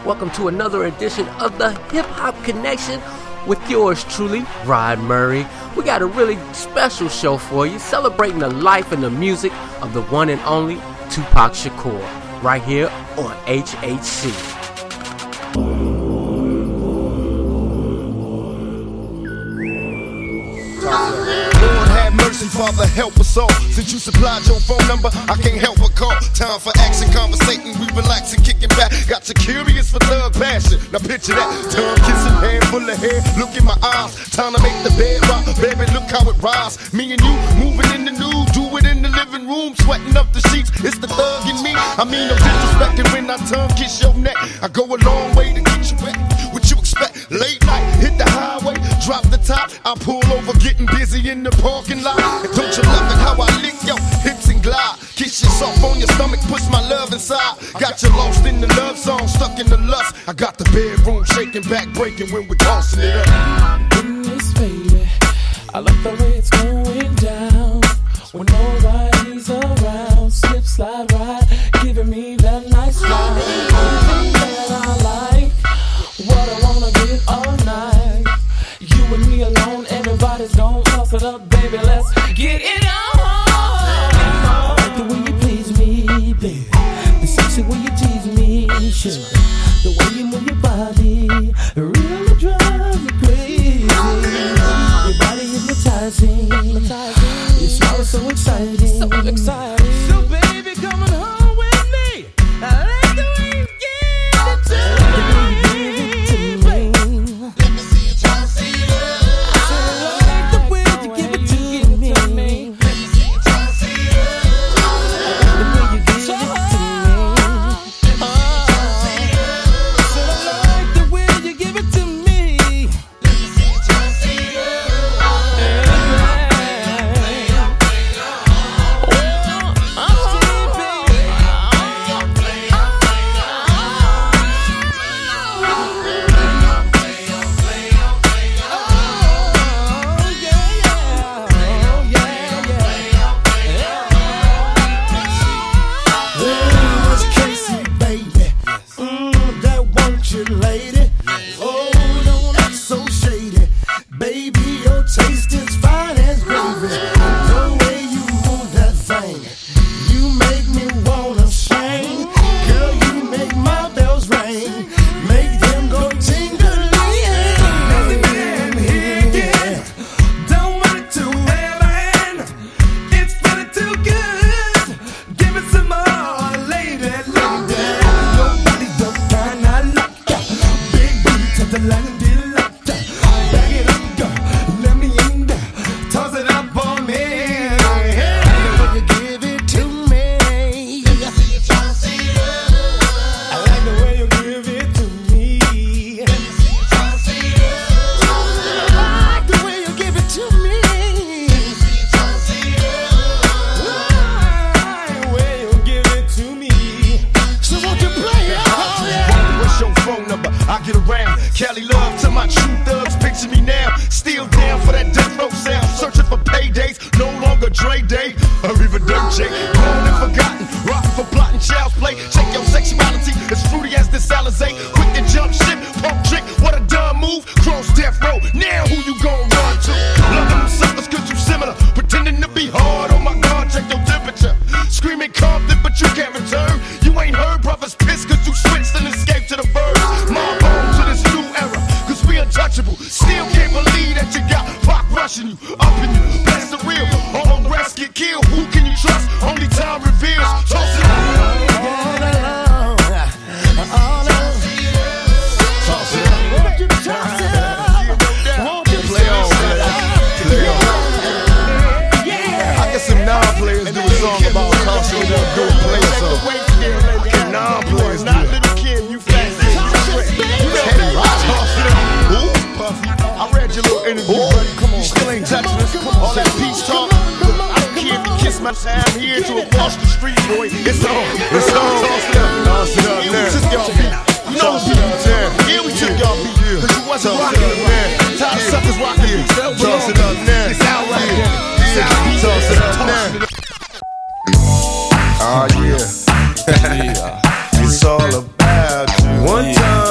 Welcome to another edition of the Hip Hop Connection with yours truly, Rod Murray. We got a really special show for you, celebrating the life and the music of the one and only Tupac Shakur, right here on HHC. Mercy, Father, help us all. Since you supplied your phone number, I can't help but call. Time for action, conversating, we relaxing, kicking back. Got you curious for thug passion. Now picture that, tongue kissing, hand full of hair. Look in my eyes, time to make the bed rock. Baby, look how it rise. Me and you moving in the nude, do it in the living room, sweating up the sheets. It's the thug in me. I mean, no disrespecting when I tongue kiss your neck. I go a long way to get you wet. What you expect? Late night, hit the highway, drop the top. I pull over, getting busy in the parking lot. And don't you love it how I lick your hips and glide? Kiss you soft on your stomach, push my love inside. Got you lost in the love song, stuck in the lust. I got the bedroom shaking, back breaking when we're tossing it up. In this baby, I love the way it's going down. When nobody's around, slip, slide, ride, giving me that nice ride. Everything that I like, what I wanna get all night. You and me alone, everybody's gonna toss it up, baby, let's get it on. I like the way you please me, baby, the sexy way you tease me, sure. The way you move your body really drives me crazy. Your body hypnotizing, your smile is so exciting, so exciting. So baby, coming home with me. I like the way you give it to me. Let me see you try to see it. I like the way you give it to me. Let me see you try to see it. The way you give it to me. It's all about you. One time.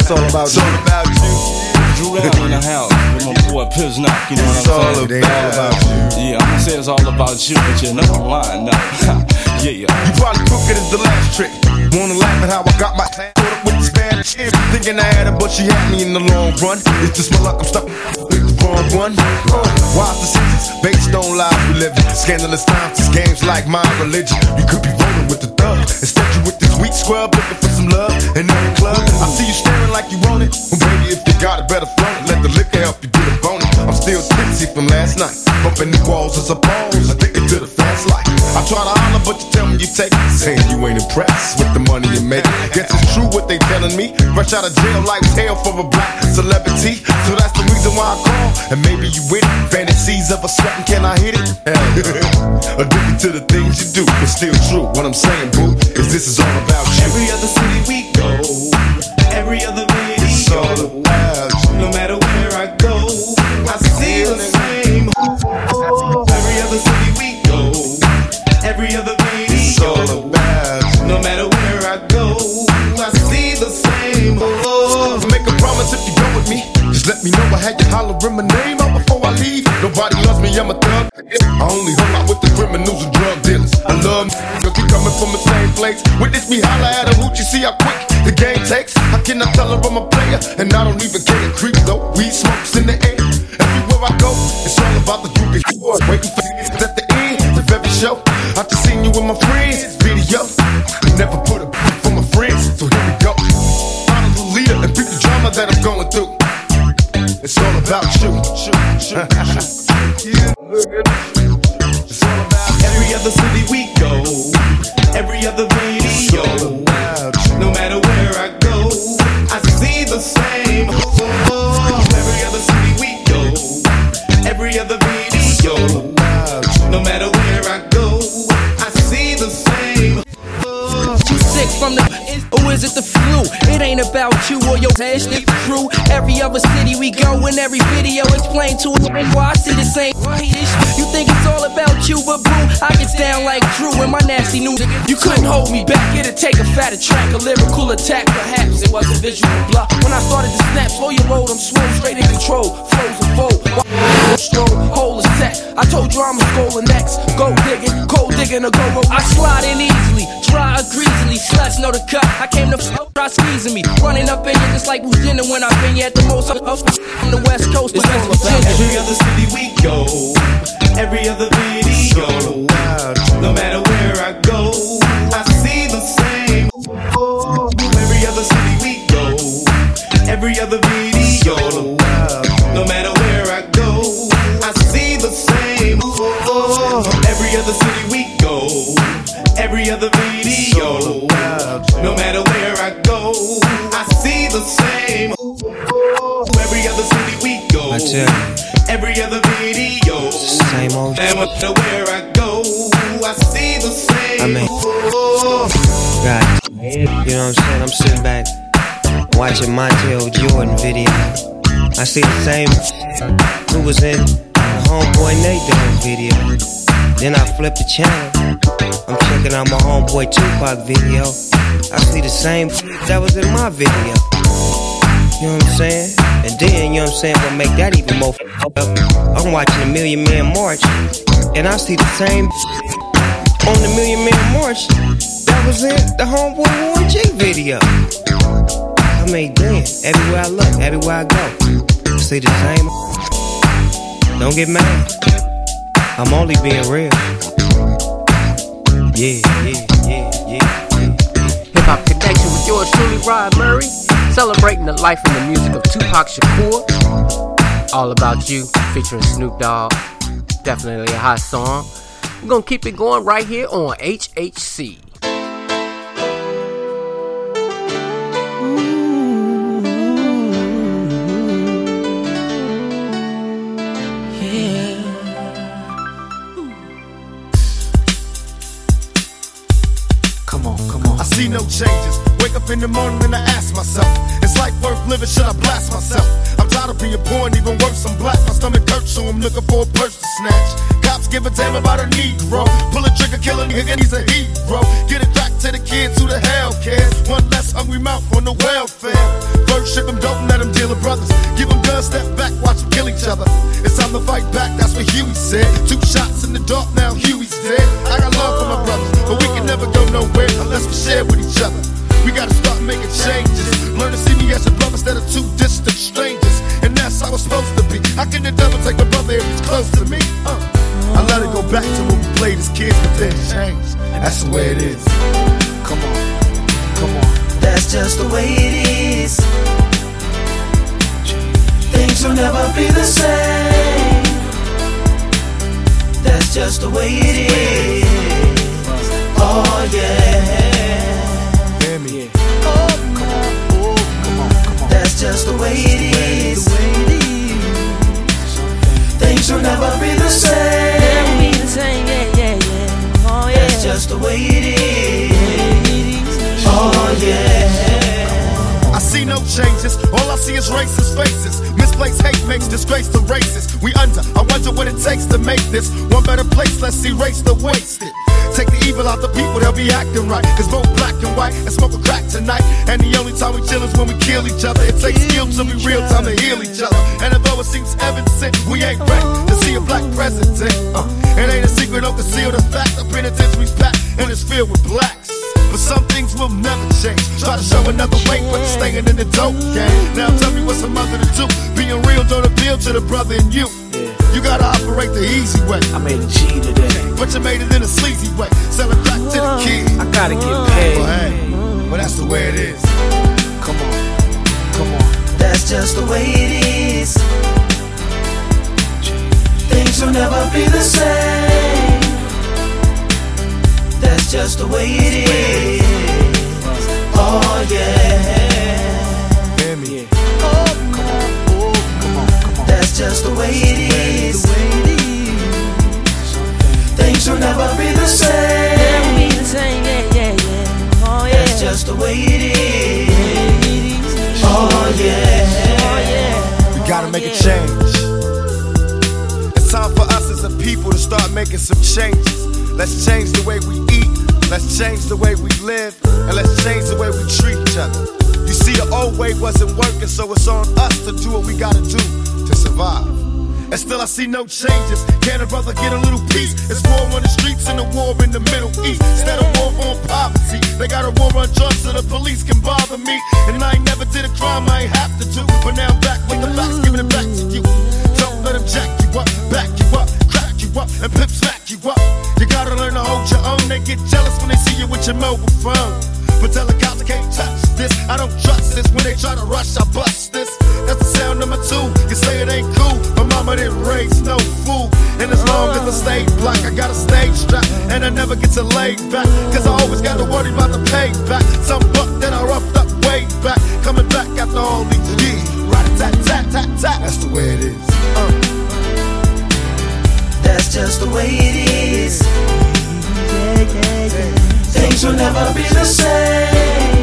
It's all about you. It's all about you. Drew down in the house with my boy Piz Knock, you know what I'm saying? It's all about you. Yeah, I'ma say it's all about you, but you know I'm lying now. Yeah. You probably crooked as the last trick. Wanna laugh at how I got my caught up with this bad shit. Thinking I had her, but she had me in the long run. It's just my luck, I'm stuck with the wrong one. Wise decisions based on lies we live in. Scandalous times, this game's like my religion. You could be rolling with the thug. Instead you with this weak scrub looking for some love in every club. I see you staring like you want it. Well baby, if you got it, better flaunt it. Let the liquor help you get a bonus. I'm still tipsy from last night. Bumping the walls as a pose. Addicted to the fast life. I try to holler, but you tell me you take it. Saying you ain't impressed with the money you make. Guess it's true what they telling me. Fresh out of jail, life's hell for a black celebrity. So that's the reason why I call. And maybe you with it. Fantasies of a sweating, can I hit it? Addicted to the things you do, but still true. What I'm saying, boo, is this is all about you. Every other city we go, every other video, it's all about you. No matter where I go, I see the same. Every other city we go, every other video, it's all about you. No matter where I go, I see the same. Make a promise if you go with me. Just let me know I had you hollering my name out before I leave. Nobody loves me, I'm a thug. I only hung out with the criminals and drug dealers. I love cause we coming from the same place. Witness me holler at a hoot, you see how quick the game takes. How can I tell her I'm a player? And I don't even care. Creep though, weed smokes in the air. Everywhere I go, it's all about the groupie. Waiting for you at the end of every show. I just seen you with my friends, video. Never put a for my friends, so here we go. Follow the leader and beat the drama that I'm going through. It's all about you. It's all about every other city we go, every other video. No matter where I go, I see the same. Every other city we go, every other video. No matter where I go, I see the same. Too sick from the or is it the flu? It ain't about you or your ass, it's true. Every other city we go, in every video explain to it why I see the same. You think it's all about you, but boo, I get down like Drew in my nasty news. You couldn't hold me back, it'd take a fatter track, a lyrical attack. Perhaps it was a visual block. When I started to snap, slow your road, I'm swole, straight in control. Flows and fold, stroll, hole is set. I told you I'm a scholar next. Go digging, cold digging, or go roll. I slide in easily, dry or greasily. Sluts know the cut. I came to try squeezing me, running up in you just like Bruce Jenner when I've been here at the most. I'm the West Coast, it's all about every other city we go, every other video. No matter where I go, I see the same. Every other city we go, every other video. No matter where I go, I see the same. Every other city we go, every other video. No matter where I go, I see the same. Every other city we go, every other video. Same old and no matter where I go, I see the same. I mean, God, you know what I'm saying? I'm sitting back watching Montel Jordan video. I see the same who was in the Homeboy Nate Dogg video. Then I flip the channel, I'm checking out my homeboy Tupac video. I see the same that was in my video. You know what I'm saying? And then, you know what I'm saying, what make that even more up, I'm watching the Million Man March, and I see the same on the Million Man March that was in the Homeboy Warren G video. I mean, damn, everywhere I look, everywhere I go, I see the same. Don't get mad, I'm only being real. Yeah. Hip Hop Connection with yours truly, Rod Murray. Celebrating the life and the music of Tupac Shakur. All About You, featuring Snoop Dogg. Definitely a hot song. We're gonna keep it going right here on HHC. I see no changes. Wake up in the morning and I ask myself, is life worth living? Should I blast myself? I'm tired of being poor and even worse, I'm black. My stomach hurts, so I'm looking for a purse to snatch. Cops give a damn about a Negro. Pull a trigger, kill a nigga, and he's a hero. Get it back to the kids who the hell cares. One less hungry mouth on the welfare. First ship them, don't let them deal with brothers. Give them guns, step back, watch them kill each other. It's time to fight back, that's what Huey said. 2 shots in the dark, now Huey's dead. I got love for my brothers, but we can never go nowhere unless we share with each other. We gotta start making changes. Learn to see me as a brother instead of 2 distant strangers. And that's how it's supposed to be. How can the devil take my brother if he's close to me? I let it go back to when we played as kids, but then changed. That's the way it is. Come on, come on. That's just the way it is. Things will never be the same. That's just the way it is. Oh yeah. Hear me. Oh, come on. Oh, come on, come on. That's just the way it is. Things will never be the same. Oh yeah. That's just the way it is. Oh yeah. I see no changes, all I see is racist faces. Misplaced hate makes disgrace to races. We under, I wonder what it takes to make this one better place. Let's erase the wasted. Take the evil out the people, they'll be acting right. Cause both black and white and smoke a crack tonight. And the only time we chill is when we kill each other. It takes skill to be real time to heal each other. And although it seems evident, we ain't ready to see a black president. It ain't a secret, don't conceal the fact. The penitentiary's packed and it's filled with blacks. But some things will never change. Try to show another way, but you're staying in the dope game. Now tell me what's a mother to do. Being real don't appeal to the brother in you. You gotta operate the easy way. I made a G today, but you made it in a sleazy way. Sell it back to the kid. I gotta get paid. Well, hey, well that's the way it is. Come on, come on. That's just the way it is. Things will never be the same. That's just the way it is. Oh yeah. Hear me. Oh, come on. Oh, come on, come on. That's just the way it is. Things will never be the same. Oh yeah. That's just the way it is. Oh yeah. We gotta make a change. It's time for us as a people to start making some changes. Let's change the way we eat, let's change the way we live, and let's change the way we treat each other. You see, the old way wasn't working, so it's on us to do what we gotta do to survive. And still I see no changes. Can a brother get a little peace? It's war on the streets and a war in the Middle East. Instead of war on poverty, they got a war on drugs so the police can bother me. And I ain't never did a crime I ain't have to do, but now I'm back with the facts, giving it back to you. Don't let them jack you up, back you up, crack you up, and pimp smack you up. You gotta learn to hold your own. They get jealous when they see you with your mobile phone. But tell the cops I can't touch this. I don't trust this. When they try to rush, I bust this. That's the sound number 2. You say it ain't cool. My mama didn't raise no fool. And as long as I stay black, I got a stage strap. And I never get to lay back. Cause I always gotta worry about the payback. Some buck that I roughed up way back. Coming back after all these years. Rat-a-tat-tat-tat-tat. That's the way it is. That's just the way it is. Things will never be the same.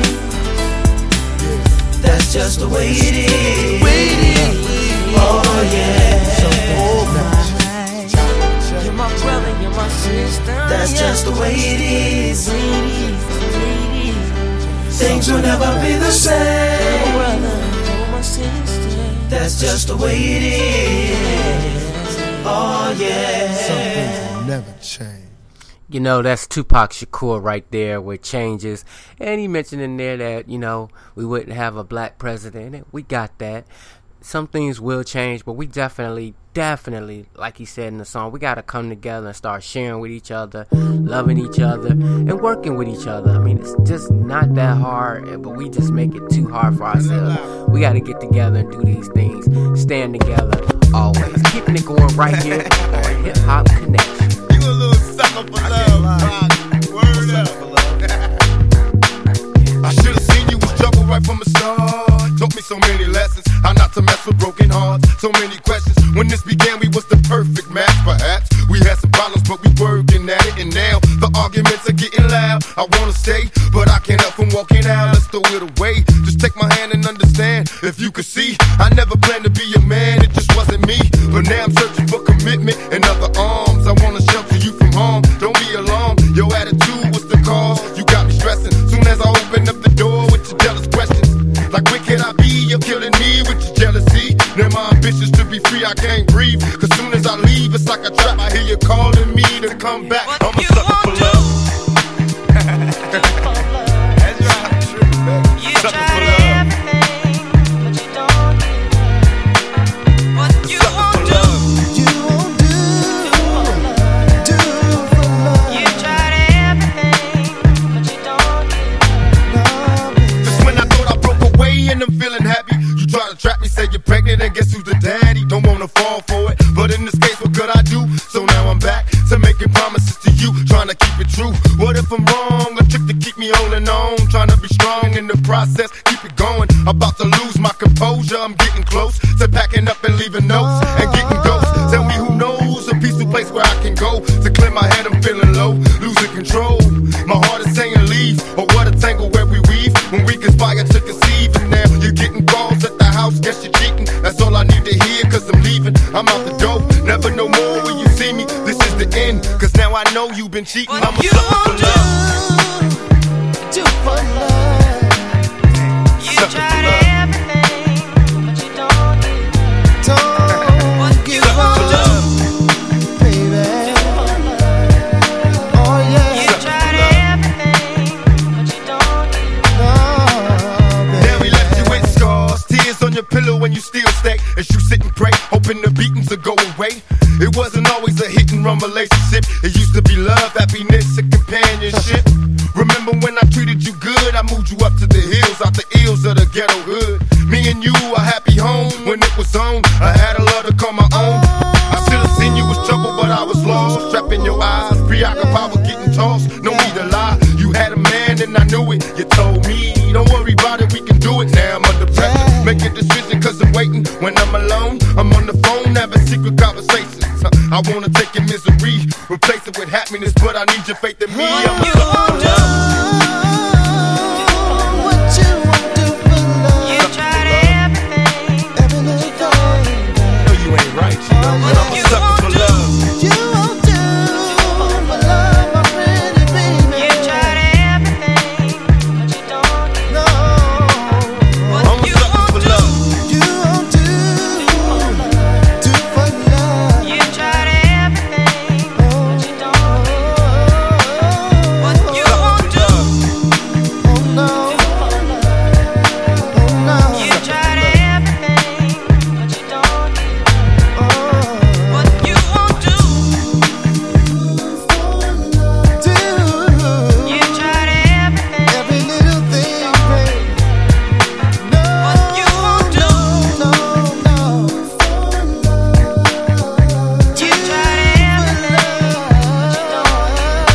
That's just the way it is. Oh yeah. You're my brother, you're my sister. That's just the way it is. Things will never be the same. That's just the way it is. Oh yeah. Some things will never change. You know, that's Tupac Shakur right there with Changes. And he mentioned in there that, you know, we wouldn't have a black president. We got that. Some things will change, but we definitely, like he said in the song, we got to come together and start sharing with each other, loving each other, and working with each other. I mean, it's just not that hard, but we just make it too hard for ourselves. We got to get together and do these things. Stand together, always. Keeping it going right here on Hip Hop Connection. You a little sucker for love, word up. I should have seen you was trouble right from the start. Taught me so many lessons, how not to mess with broken hearts. So many questions. When this began, we was the perfect match. Perhaps we had some problems, but we working at it. And now the arguments are getting loud. I wanna stay, but I can't help from walking out. Let's throw it away. Just take my hand and understand. If you could see, I never never planned to be a man, it just wasn't me. But now I'm searching for commitment and other arms. I wanna shelter you from harm, don't be alarmed. Your attitude was the cause, you got me stressing. Soon as I open up the door with your jealous questions, like where can I be? You're killing me with your jealousy. Now my ambitions to be free, I can't breathe. Cause soon as I leave, it's like a trap. I hear you calling me to come back. I'm a sucker for love. That's right. You tried everything, but you don't get what you won't do. You won't do for love. You tried everything, but you don't get. Just when I thought I broke away and I'm feeling happy, you try to trap me, say you're pregnant, and guess who's the daddy? Don't wanna fall for it, but in this case, what could I do? So now I'm back to making promises to you, trying to keep it true. What if I'm wrong? A trick to keep me holding on, trying to be strong in the process, keep it going. About to lose my composure, I'm getting close to packing up and leaving notes and getting ghosts. Tell me who knows a peaceful place where I can go to clear my head. I'm feeling low, losing control. My heart is saying leave, or what a tangle where we weave when we conspire to conceive. And now you're getting calls at the house, guess you're cheating. That's all I need to hear, cause I'm leaving. I'm out the door, never no more when you see me. This is the end, cause now I know you've been cheating. I'm a sucker for love. Do for love. You tried everything, but you don't get what you won't do, baby. Oh yeah. You tried everything, but you don't get. Now we left you with scars, tears on your pillow when you still stay. As you sit and pray, hoping the beatings will go away. It wasn't always a hit and run relationship. It used to be love, happiness, and companionship. Remember when I treated you good? I moved you up to the hills, out the ills of the ghetto hood. Me and you, a happy home when it was on. I had a love to call my own. I should have seen you was trouble, but I was lost. Trapped in your eyes, preoccupied with getting tossed. No need to lie, you had a man and I knew it. You told me, don't worry about it, we can do it. Now I'm under pressure, make a decision cause I'm waiting. When I'm alone, I'm on the phone having secret conversations. I wanna take your misery, replace it with happiness, but I need your faith in me. I'm a sucker for love. What you won't do for love. You tried everything, every little thing. No, you ain't right, you know, but I'm a sucker for love. You won't do for love, my pretty baby. You tried everything, but you don't get. No. I'm a sucker for love. You won't do for love. You tried everything, but you don't get. What you won't do. Oh no. Oh no. You tried everything, but you don't get. What you won't do. You tried everything, every little thing, babe. No. What you won't do. No, no. You tried everything, but you don't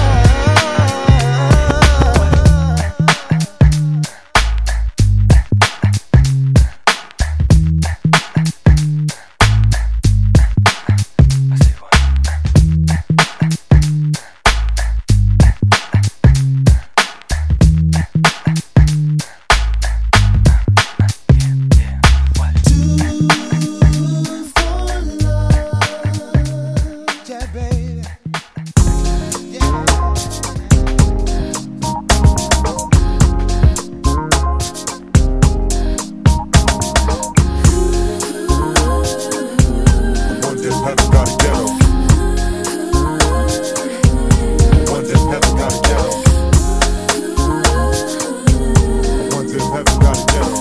yeah, baby. Ones in heaven got a ghetto. Ones in heaven got a ghetto. Ones in heaven got a ghetto.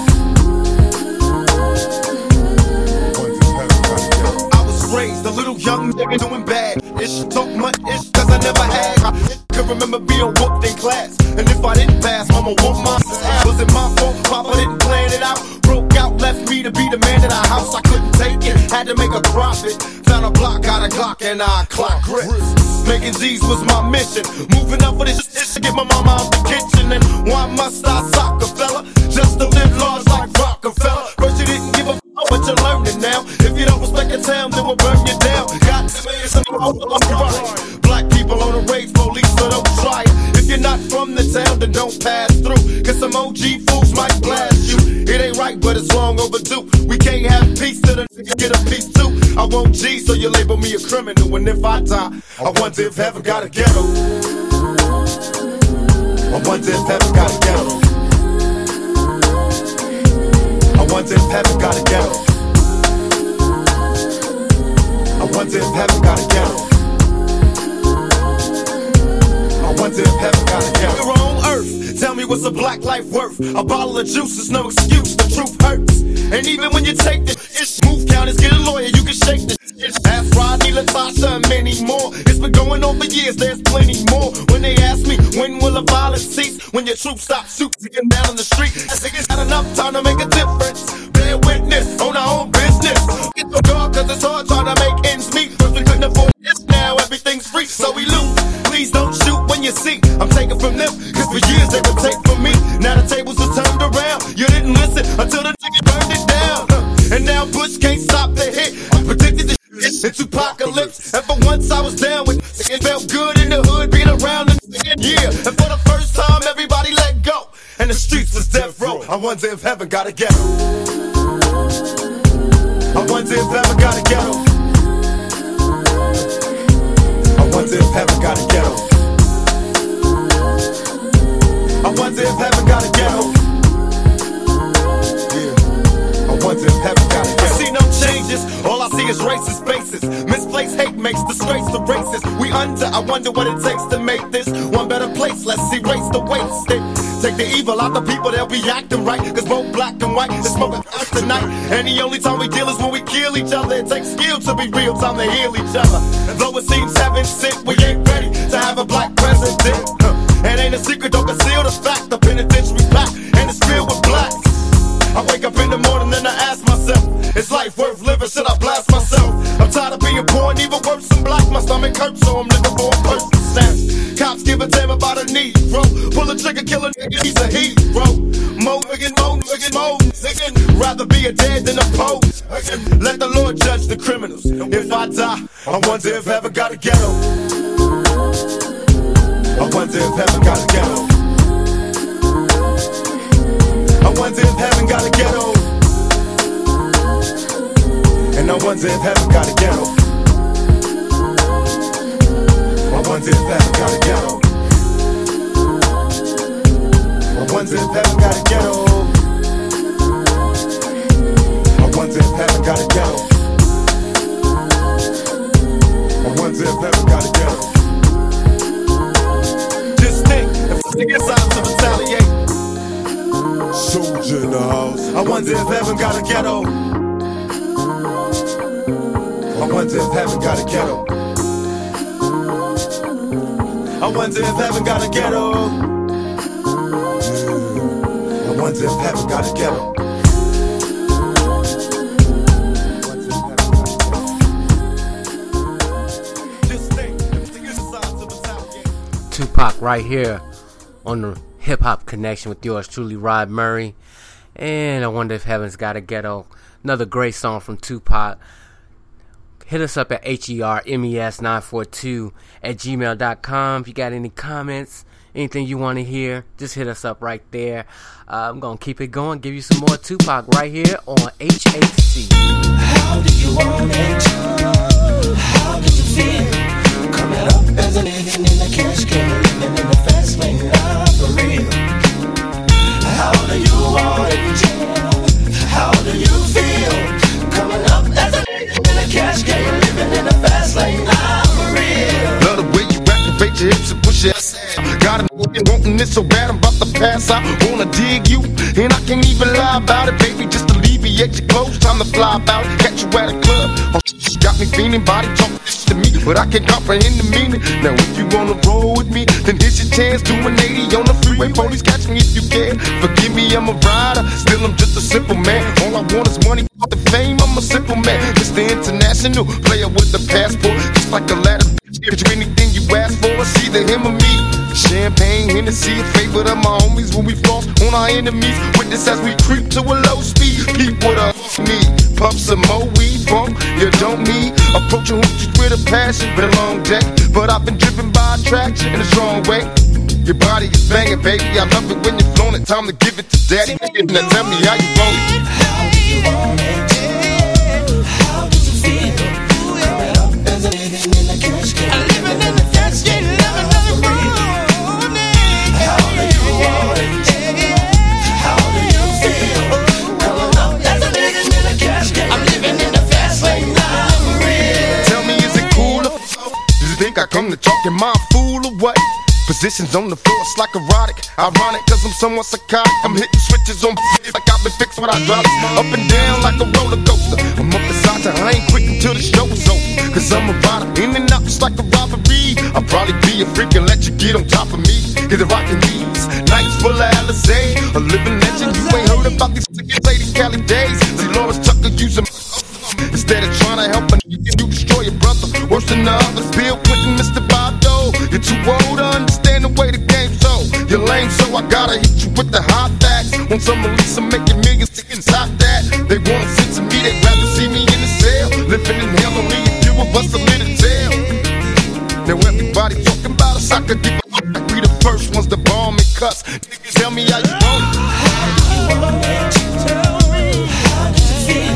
Ones in heaven got a ghetto. I was raised a little young nigga doing bad. Ish, talk much ish, cause I never had. I could remember being whooped in class. And if I didn't pass, mama whooped my ass. Was it my fault? Papa didn't plan it out. Broke out, left me to be the man of the house. I couldn't take it, had to make a profit. Found a block, got a Glock, and I clock grips. Making G's was my mission. Moving up for this shit to get my mama out the kitchen. And why must I sock a fella? Just to live large like Rockefeller. First you didn't give a f***, but you're learning now. If you don't respect your town, then we'll burn you down. Got to be something right. Black people on the rage police, so don't try it. If you're not from the town, then don't pass through. Cause some OG fools might blast you. It ain't right, but it's long overdue. We can't can't have peace till the nigga get a piece too. I won't G, so you label me a criminal. And if I die, I wonder if heaven got a ghetto. I wonder if heaven got a ghetto. I wonder if heaven got a ghetto. I wonder if heaven got a ghetto. I wonder if heaven got a ghetto. You're on earth, tell me what's a black life worth? A bottle of juice is no excuse, the truth hurts. And even when you take the move counters, get a lawyer, you can shake the ask Rodney, Latasha, and many more. It's been going on for years, there's plenty more. When they ask me, when will the violence cease? When your troops stop shooting down on the street. I think it's not enough time to make a difference. Bear witness on our own business. Get the dog, cause it's hard trying to make ends meet. First we couldn't afford this, now everything's free, so we loot. Please don't shoot when you see I'm taking from them, cause for years they would take from me. Now the tables are turned around. You didn't listen until the nigga burned it down. And now Bush can't stop the hit. I predicted the shit into apocalypse. And for once I was down with it, felt good in the hood being around the year. And for the first time everybody let go, and the streets was death row. I wonder if heaven got a ghetto. I wonder if heaven got a ghetto. I wonder if heaven got a ghetto. I wonder if heaven got a ghetto. Yeah. I wonder if heaven got a ghetto. I see no changes, all I see is racist faces. Misplaced hate makes disgrace the races. We under, I wonder what it takes to make this one better place. Let's erase the wasted. Take the evil out the people, they'll be acting right. Cause both black and white is smoking us tonight. And the only time we deal is when we kill each other. It takes skill to be real, time to heal each other. And though it seems heaven sent, we ain't ready to have a black president. It ain't a secret, don't conceal the fact. The penitentiary's packed and it's filled with blacks. I wake up in the morning and I ask myself, is life worth living? Should I blast myself? I'm tired of being poor and even worse than black. My stomach hurts, so I'm looking for a person to snatch. Cops give a damn about a Negro. Pull a trigger, kill a nigga, he's a hero. Mo nigga, nigga. Rather be a dead than a pose. Let the Lord judge the criminals. If I die, I wonder if heaven got a ghetto. I wonder if heaven got a ghetto. I wonder if heaven got a ghetto. And I wonder if heaven got a ghetto. I wonder if heaven got a ghetto. I wonder if heaven got a ghetto. I wonder if heaven got a ghetto. I wonder if heaven got a ghetto. Just think, if the niggas out to retaliate. Soldier in the house. I wonder if heaven got a ghetto. I wonder if heaven got a ghetto. I wonder if heaven got a ghetto. I wonder if heaven got a ghetto. Just think, if the niggas out to retaliate. Tupac right here on the Hip Hop Connection with yours truly, Rod Murray. And I wonder if heaven's got a ghetto. Another great song from Tupac. Hit us up at hermes942@gmail.com. If you got any comments, anything you want to hear, just hit us up right there. I'm going to keep it going, give you some more Tupac right here on HHC. How do you want it? How did you feel? Coming up as a living in the cash can, living in the fast lane, not for real. How do you want it? How do you feel? Coming up as a living in the cash can, living in the fast lane, not for real. Love the way you activate your hips and push your ass. Got him wanting it so bad, I'm about to pass out. Wanna dig you, and I can't even lie about it, baby. Just alleviate your clothes, time to fly about. Catch you at a club, oh, got me feeling, body talking to me, but I can't comprehend the meaning. Now if you wanna roll with me, then here's your chance. Do an 80 on the freeway, police catch me if you can. Forgive me, I'm a rider, still I'm just a simple man. All I want is money, the fame, I'm a simple man. Mr. International, player with the passport, just like a ladder. Get you anything you ask for, it's either him or me. Champagne, Hennessy, a favorite of my homies when we floss on our enemies. Witness as we creep to a low speed. Peep what I need. Puff some more weed, bump, you don't need. Approaching hoochies with a passion, been a long day, but I've been driven by attraction in a strong way. Your body is banging, baby, I love it when you're flown it. Time to give it to daddy. Now tell me how you want it. How do you want it? came to talk and mind fool away. Positions on the floor, it's like erotic. Ironic, cause I'm somewhat psychotic. I'm hitting switches on like I've been fixed when I drop it. Up and down like a roller coaster. I'm up inside, I ain't quick until the show is over. Cause I'm a rider, in and out just like a robbery. I'll probably be a freak and let you get on top of me. Get the rockin' these nights full of Alizé. A living legend, you ain't heard about these 80s Cali days. See Lawrence Tucker using instead of trying to help a nigga, you destroy your brother. Worse than the others, Bill Clinton, Mr. Bob Dole. You're too old to understand the way the game's so. You're lame, so I gotta hit you with the hot facts. Want some of Lisa making millions, sticking top that. They want to sit to me, they'd rather see me in the cell. Living in hell, only a few of us are lit in jail. Now everybody talking about us, I could give a fuck. Like we the first ones to bomb and cuss. Niggas tell me how you want it. How do you want it? Tell me, how does it feel?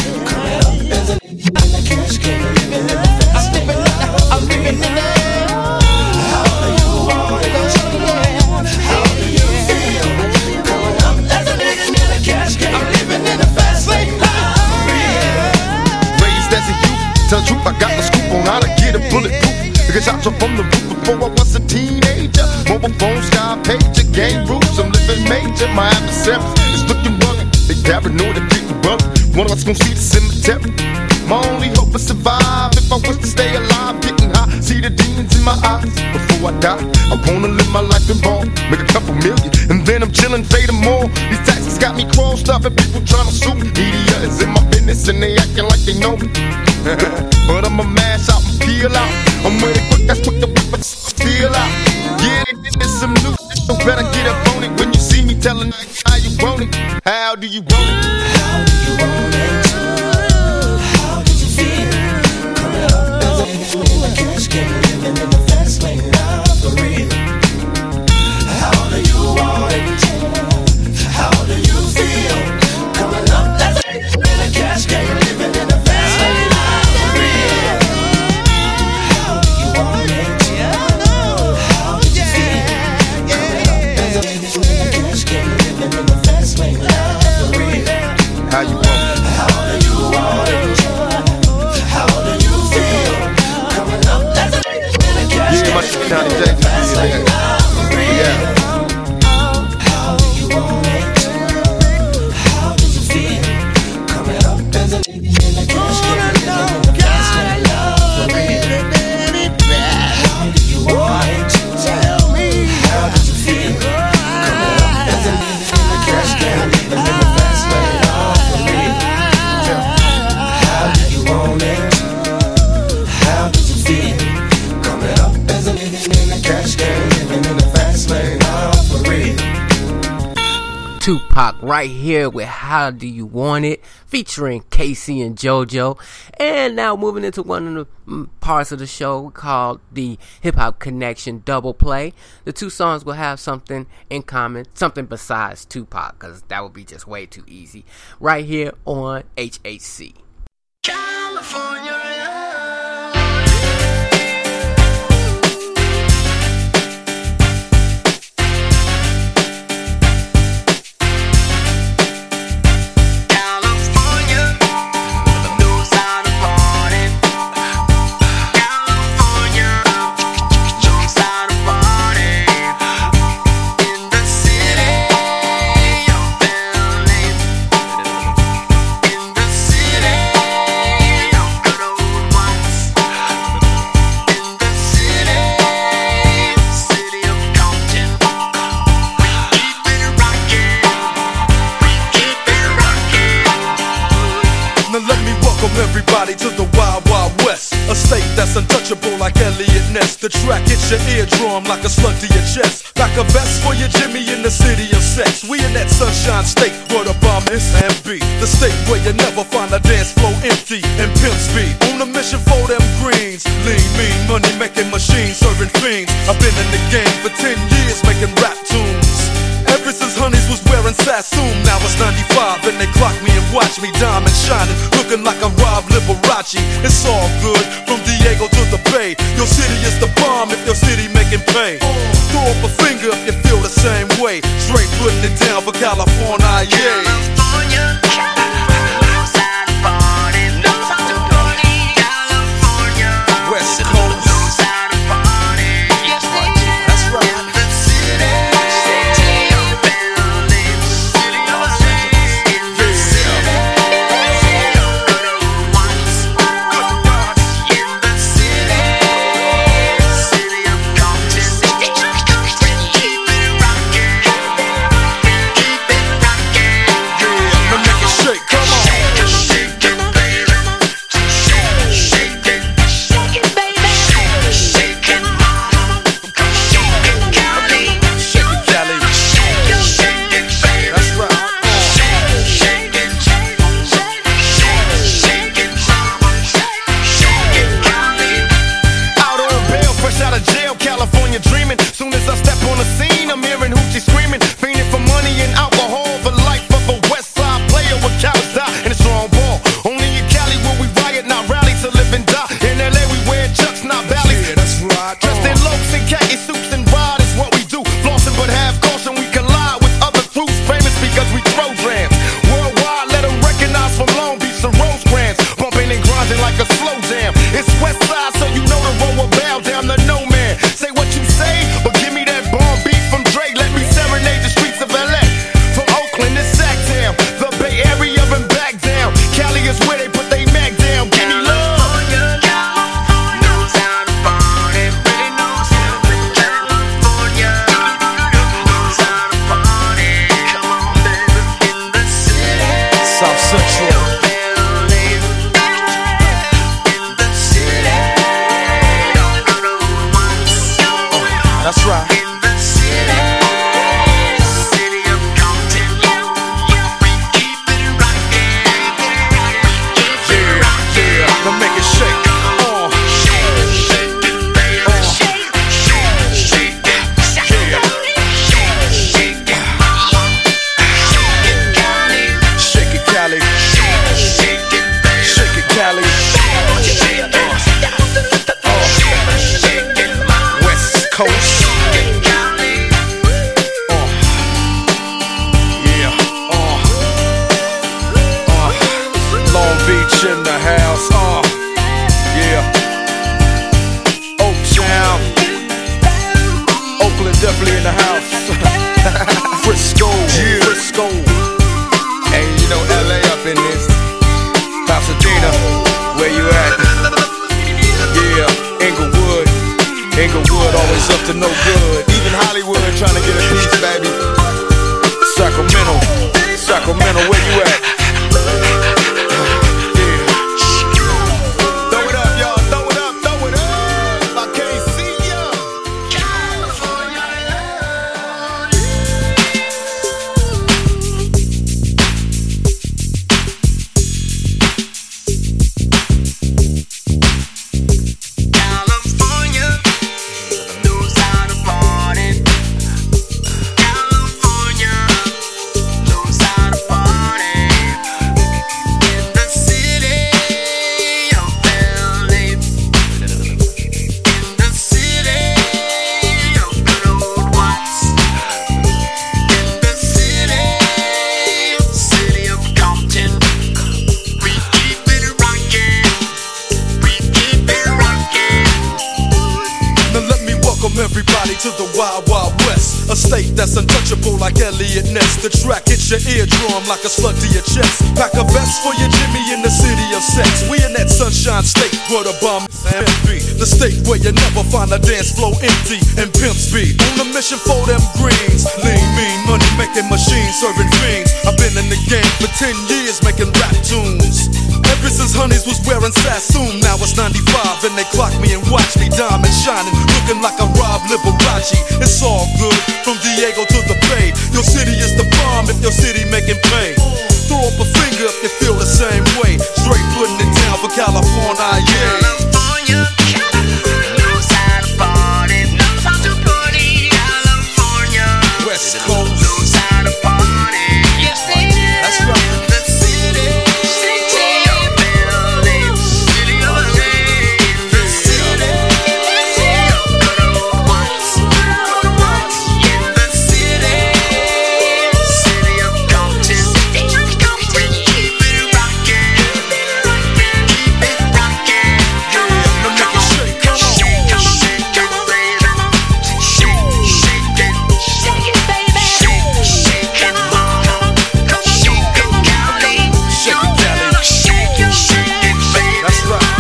I'm living in the how do you want it? How do you feel? Growing up as a nigga in a cash game. I'm living in a fast lane life. Raised as a youth, tell the truth, I got the scoop on how to get a bulletproof. Because I jumped from the roof before I was a teenager. Mobile phone, sky pager, game rules, I'm living major. My adversaries is looking rugged. They paranoid and getting rugged. One of us gon' see the cemetery. My only hope is survive. If I was to stay alive, getting high, see the demons in my eyes. Before I die, I wanna live my life in ball, make a couple million, and then I'm chillin', fade them all. These taxes got me crossed up and people tryna sue me. Media is in my business and they acting like they know me. But I'ma mash out and peel out. I'm with it quick, that's quick to whip and steal out. Yeah, it's some new shit, so better get up on it. When you see me telling how you want it, how do you want it? How do you want it? Living in the fast lane now for real. How do you want it? How do you feel? Coming up as a in a cash game, living in the fast lane now for real. How do you want it? How do you feel? Coming up as a in a cash game, living in the fast lane now for real. How you want it? How do you want it? How do you feel? Coming up as a yeah, my shit down in Jackson. Yeah. How do you want it? How does it feel? Coming up as a nigga in a cash game, living in the fast lane for real. How do you want it? Tell me. How does it feel? Coming up as a nigga in a cash game, living in the fast lane for real. How do you want it? How does it feel? Coming up as a nigga in a cash game, living in the fast lane, for real. Tupac right here with How Do You Want It, featuring Casey and JoJo. And now moving into one of the parts of the show called the Hip Hop Connection Double Play. The two songs will have something in common, something besides Tupac, because that would be just way too easy. Right here on HHC. California. Everybody to the Wild Wild West, a state that's untouchable like Elliot Ness. The track hits your eardrum like a slug to your chest. Like a vest for your Jimmy in the city of sex. We in that sunshine state where the bomb is and be. The state where you never find a dance floor empty and pimp speed. On a mission for them greens. Lean, mean, money making machines serving fiends. I've been in the game for 10 years making rap tunes. Ever since Honeys was wearing Sassoon, now it's 95 and they clock me and watch me diamond shining, looking like a Rob Liberace. It's all good from Diego to the Bay. Your city is the bomb if your city making pay. Throw up a finger if you feel the same way. Straight putting it down for California, yeah. California, knows how to party, knows how to party. California, West Coast, knows how to west side, so you know the road will bow down to no man. Say what you say, but give me that bomb beat from Dre. Let me serenade the streets of LA. From Oakland to Sacktown, the Bay Area and back down. Cali is where they put they Mac down. Give me love. South Central. That's right. Now make it shake. Shake it, Cali. Shake it, Cali. West Coast. Long Beach in the house, yeah. Oaktown, Oakland definitely in the house. Frisco, Yeah. Frisco. And you know LA up in this. Pasadena, where you at? Yeah, Inglewood, Inglewood always up to no good. Even Hollywood trying to get a piece, baby. Sacramento, Sacramento, where you at? Throw it up, y'all. Throw it up, throw it up. I can't see ya. California knows how to party. California knows how to party. In the city of LA. In the city of good old Watts. In the city of Compton. We keep it rockin'. We keep it rockin'. Now let me welcome everybody to the Wild Wild West, a state that's untouchable like Elliot Ness. The track hits your eardrum like a slug to your chest. Pack a vest for your Jimmy in the city of sex. We in that sunshine state where the bomb and be. The state where you never find a dance floor empty and pimp speed. On a mission for them greens. Lean, mean, money making machines serving fiends. I've been in the game for 10 years making rap tunes. Ever since Honeys was wearing Sassoon, now it's 95 and they clock me and watch me diamond shining, looking like a Rob Liberace. It's all good from Diego to the Bay. Your city is the bomb if your city making pay. Throw up a finger if you feel the same way. Straight putting it down for California, yeah. California knows how to party. Knows how to party. California West Coast. knows how to party. Yes, they do. That's right. The city of LA. City of LA. The city of good old Watts. In the city of Compton. We keep it rockin'. Keep it rockin'. Now make it shake, come on. Shake it, Cali. That's right.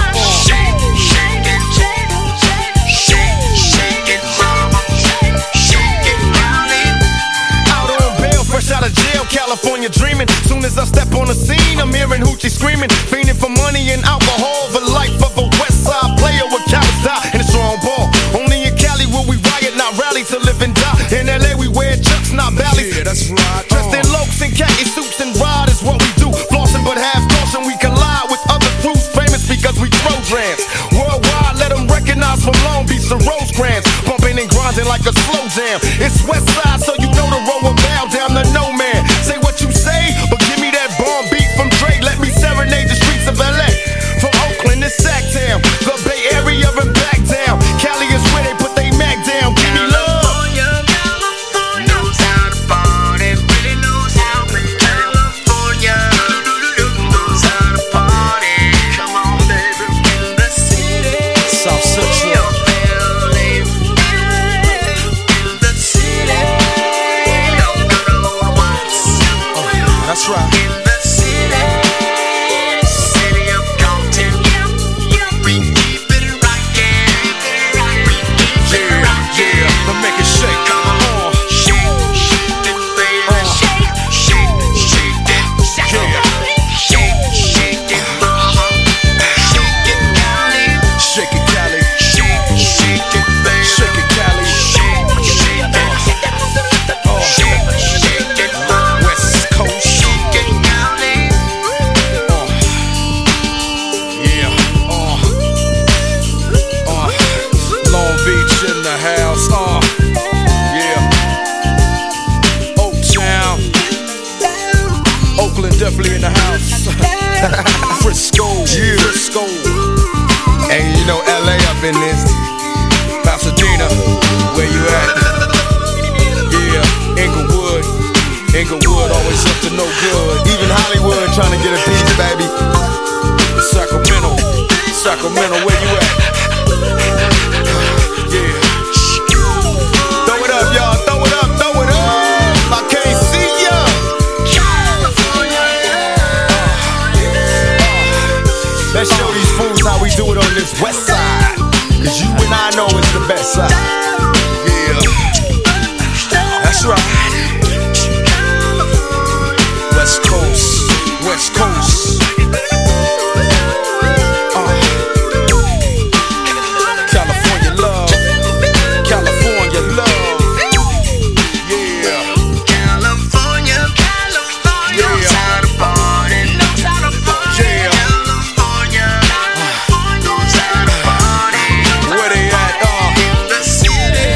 Out on bail, fresh out of jail, California dreaming. Soon as I step on the scene, I'm hearing hoochie screaming, fiending for money and alcohol. The life of a West Side player with cowards die and a strong ball. Only in Cali will we riot, not rally to live and die. In LA we wear chucks, not valleys. Yeah, that's right. Dressed in lokes and khaki suits and ride is what we do. Flossing but have caution, we collide with other crews famous because we throw grams. Worldwide, let them recognize from Long Beach to Rosecrans. Bumping and grinding like a slow jam. It's West Side, so you know the road will bow down to no man. Say what you say, but give me that bomb beat from Dre. Let me serenade the streets of LA. From Oakland to Sacktown, the Bay Area and back down. Cali is where they put they Mac down. Give me love. Knows how to party, really knows how to. California knows how to party. Come on, baby, in the city in this. Pasadena, where you at? Yeah, Inglewood. Inglewood always up to no good. Even Hollywood trying to get a piece, baby. Sacramento, Sacramento, where you at? Yeah. Throw it up, y'all. Throw it up, throw it up. I can't see ya. Let's show these fools how we do it on this west side. Cause you and I know it's the best side. Yeah. That's right. West Coast, West Coast. California love, California love. Yeah. California, California, knows how to party, knows how to party. Yeah. California, knows how to party. Where they at? In the city,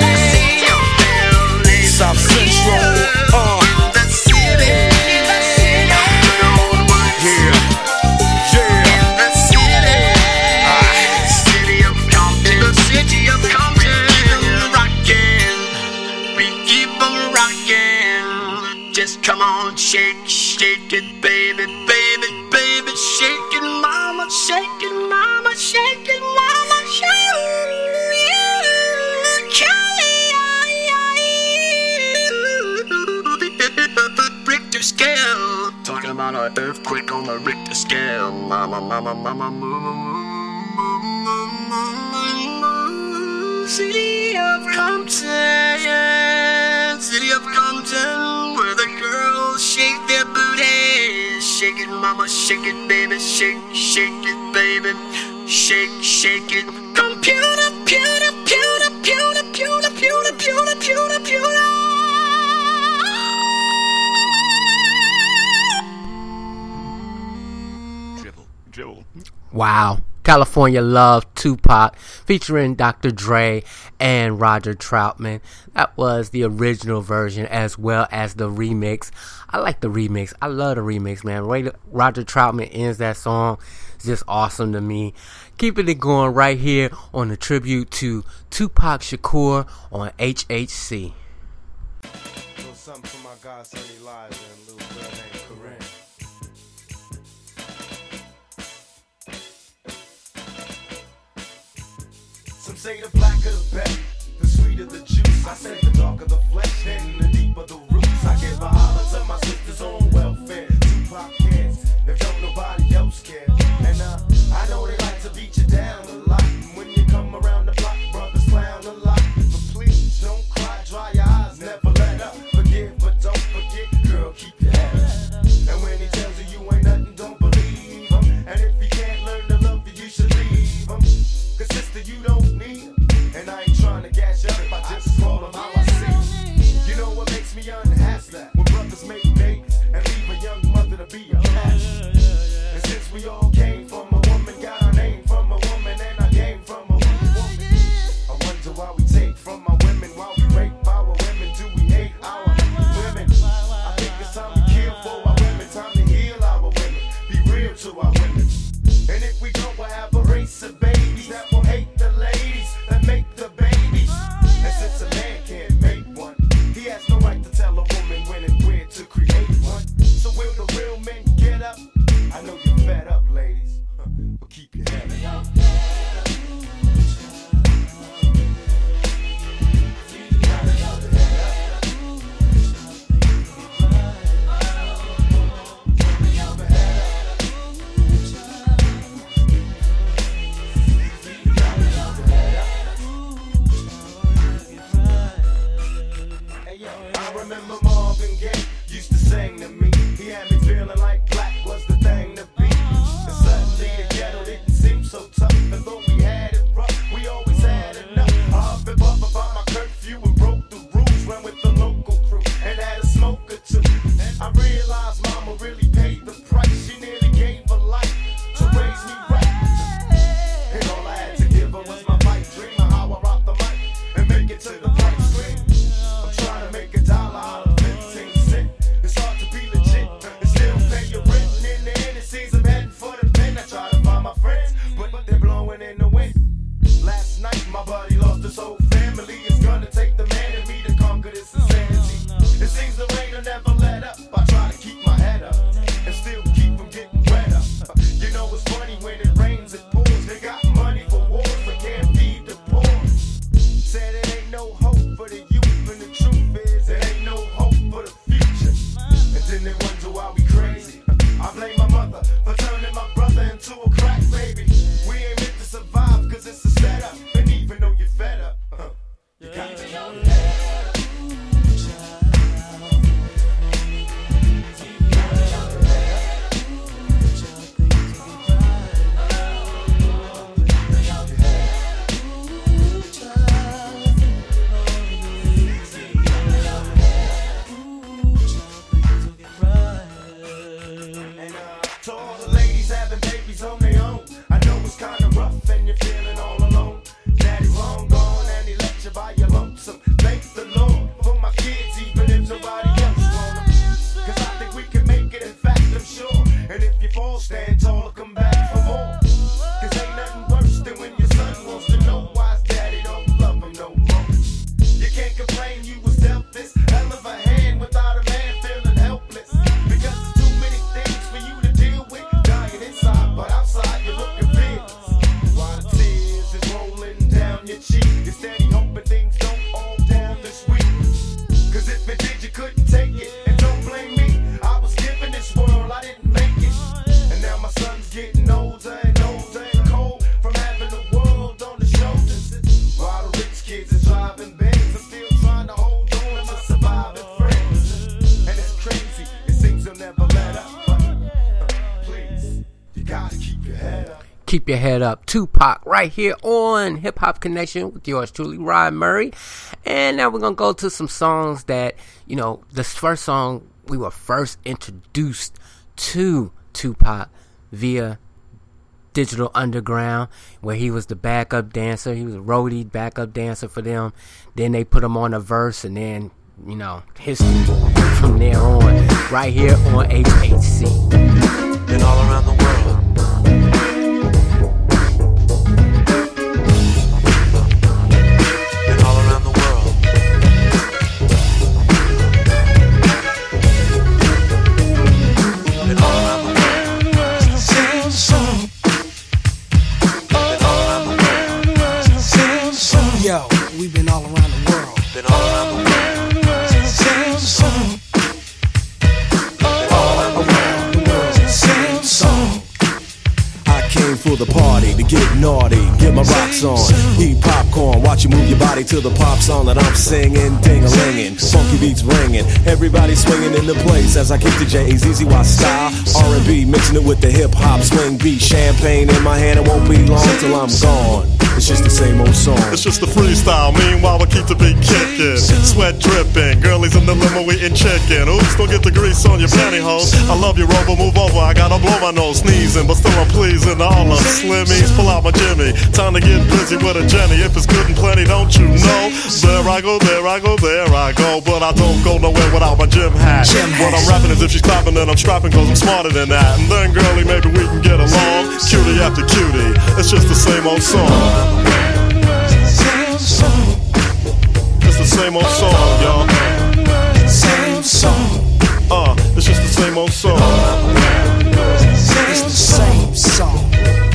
South Central. in the city. Just come on, shake, shake it, baby, baby, baby, shake it, mama, shake it, mama, shake it, mama, shake it. Richter scale, talking about an earthquake on the Richter scale, mama, mama, mama, move. City of Compton, city of Compton, where the girls shake their booties. Shake it, mama, shake it, baby, shake, shake it, baby, shake, shake it. Computer, pewter, pewter, pewter, pewter, pewter, pewter, pewter, pewter. Dribble. Wow. California Love, Tupac, featuring Dr. Dre and Roger Troutman. That was the original version as well as the remix. I like the remix. I love the remix, man. Roger Troutman ends that song. It's just awesome to me. Keeping it going right here on the tribute to Tupac Shakur on HHC. Little something for my godson Elijah and a little girl named Corinne. Some say the blacker the berry, the sweeter the juice. I say the darker the flesh, then the deeper the roots. I give a holler to my sisters on welfare. Tupac cares, if don't nobody else care. And I know they like to beat you down a lot. And when you come around the block, brothers clown a lot. But please don't cry, dry your eyes, never let up. Forgive, but don't forget, girl, keep your head up. And when he tells you you ain't nothing, don't believe him. And if he can't learn to love you, you should leave him. Cause sister, you don't need him. And I ain't trying to gas you up, I just call him how I see him. You know what makes me unhappy? When brothers make babies and leave a young mother to be a cat. And since we all came from a woman, got our name from a woman, and I came from a woman. I wonder why we take from our women, why we rape our women, do we hate our women? I think it's time to kill for our women, time to heal our women, be real to our women. And if we don't, we'll have a race of babies that will hate the land. Keep your head up. Tupac right here on Hip Hop Connection with yours truly, Rod Murray. And now we're going to go to some songs that, you know, this first song we were first introduced to Tupac via Digital Underground, where he was the backup dancer. He was a roadie backup dancer for them. Then they put him on a verse, and then, you know, history from there on. Right here on HHC. Been all around the world. Yo, we've been all around the world. Been all around the world. Same song. All around the world. Same song. I came for the party to get naughty, get my rocks on, eat popcorn, watch you move your body to the pop song that I'm singing, ding-a-lingin', funky beats ringing, everybody swinging in the place as I kick the J-A-Z-Z-Y style, R&B mixing it with the hip-hop swing beat, champagne in my hand, it won't be long till I'm gone. It's just the same old song. It's just a freestyle. Meanwhile, I keep the beat kicking. Sweat dripping. Girlies in the limo eating chicken. Oops, don't get the grease on your pantyhose. I love you, Rover. Move over. I gotta blow my nose. Sneezing, but still I'm pleasing. All of Slimmies. Pull out my Jimmy. Time to get busy with a Jenny. If it's good and plenty, don't you know? There I go, there I go, there I go. But I don't go nowhere without my gym hat. What I'm rapping is if she's clapping, then I'm strapping, cause I'm smarter than that. And then, girlie, maybe we can get along. Cutie after cutie. It's just the same old song. Same song. It's the same old song, y'all. Same song. It's just the same old song. It's the same song.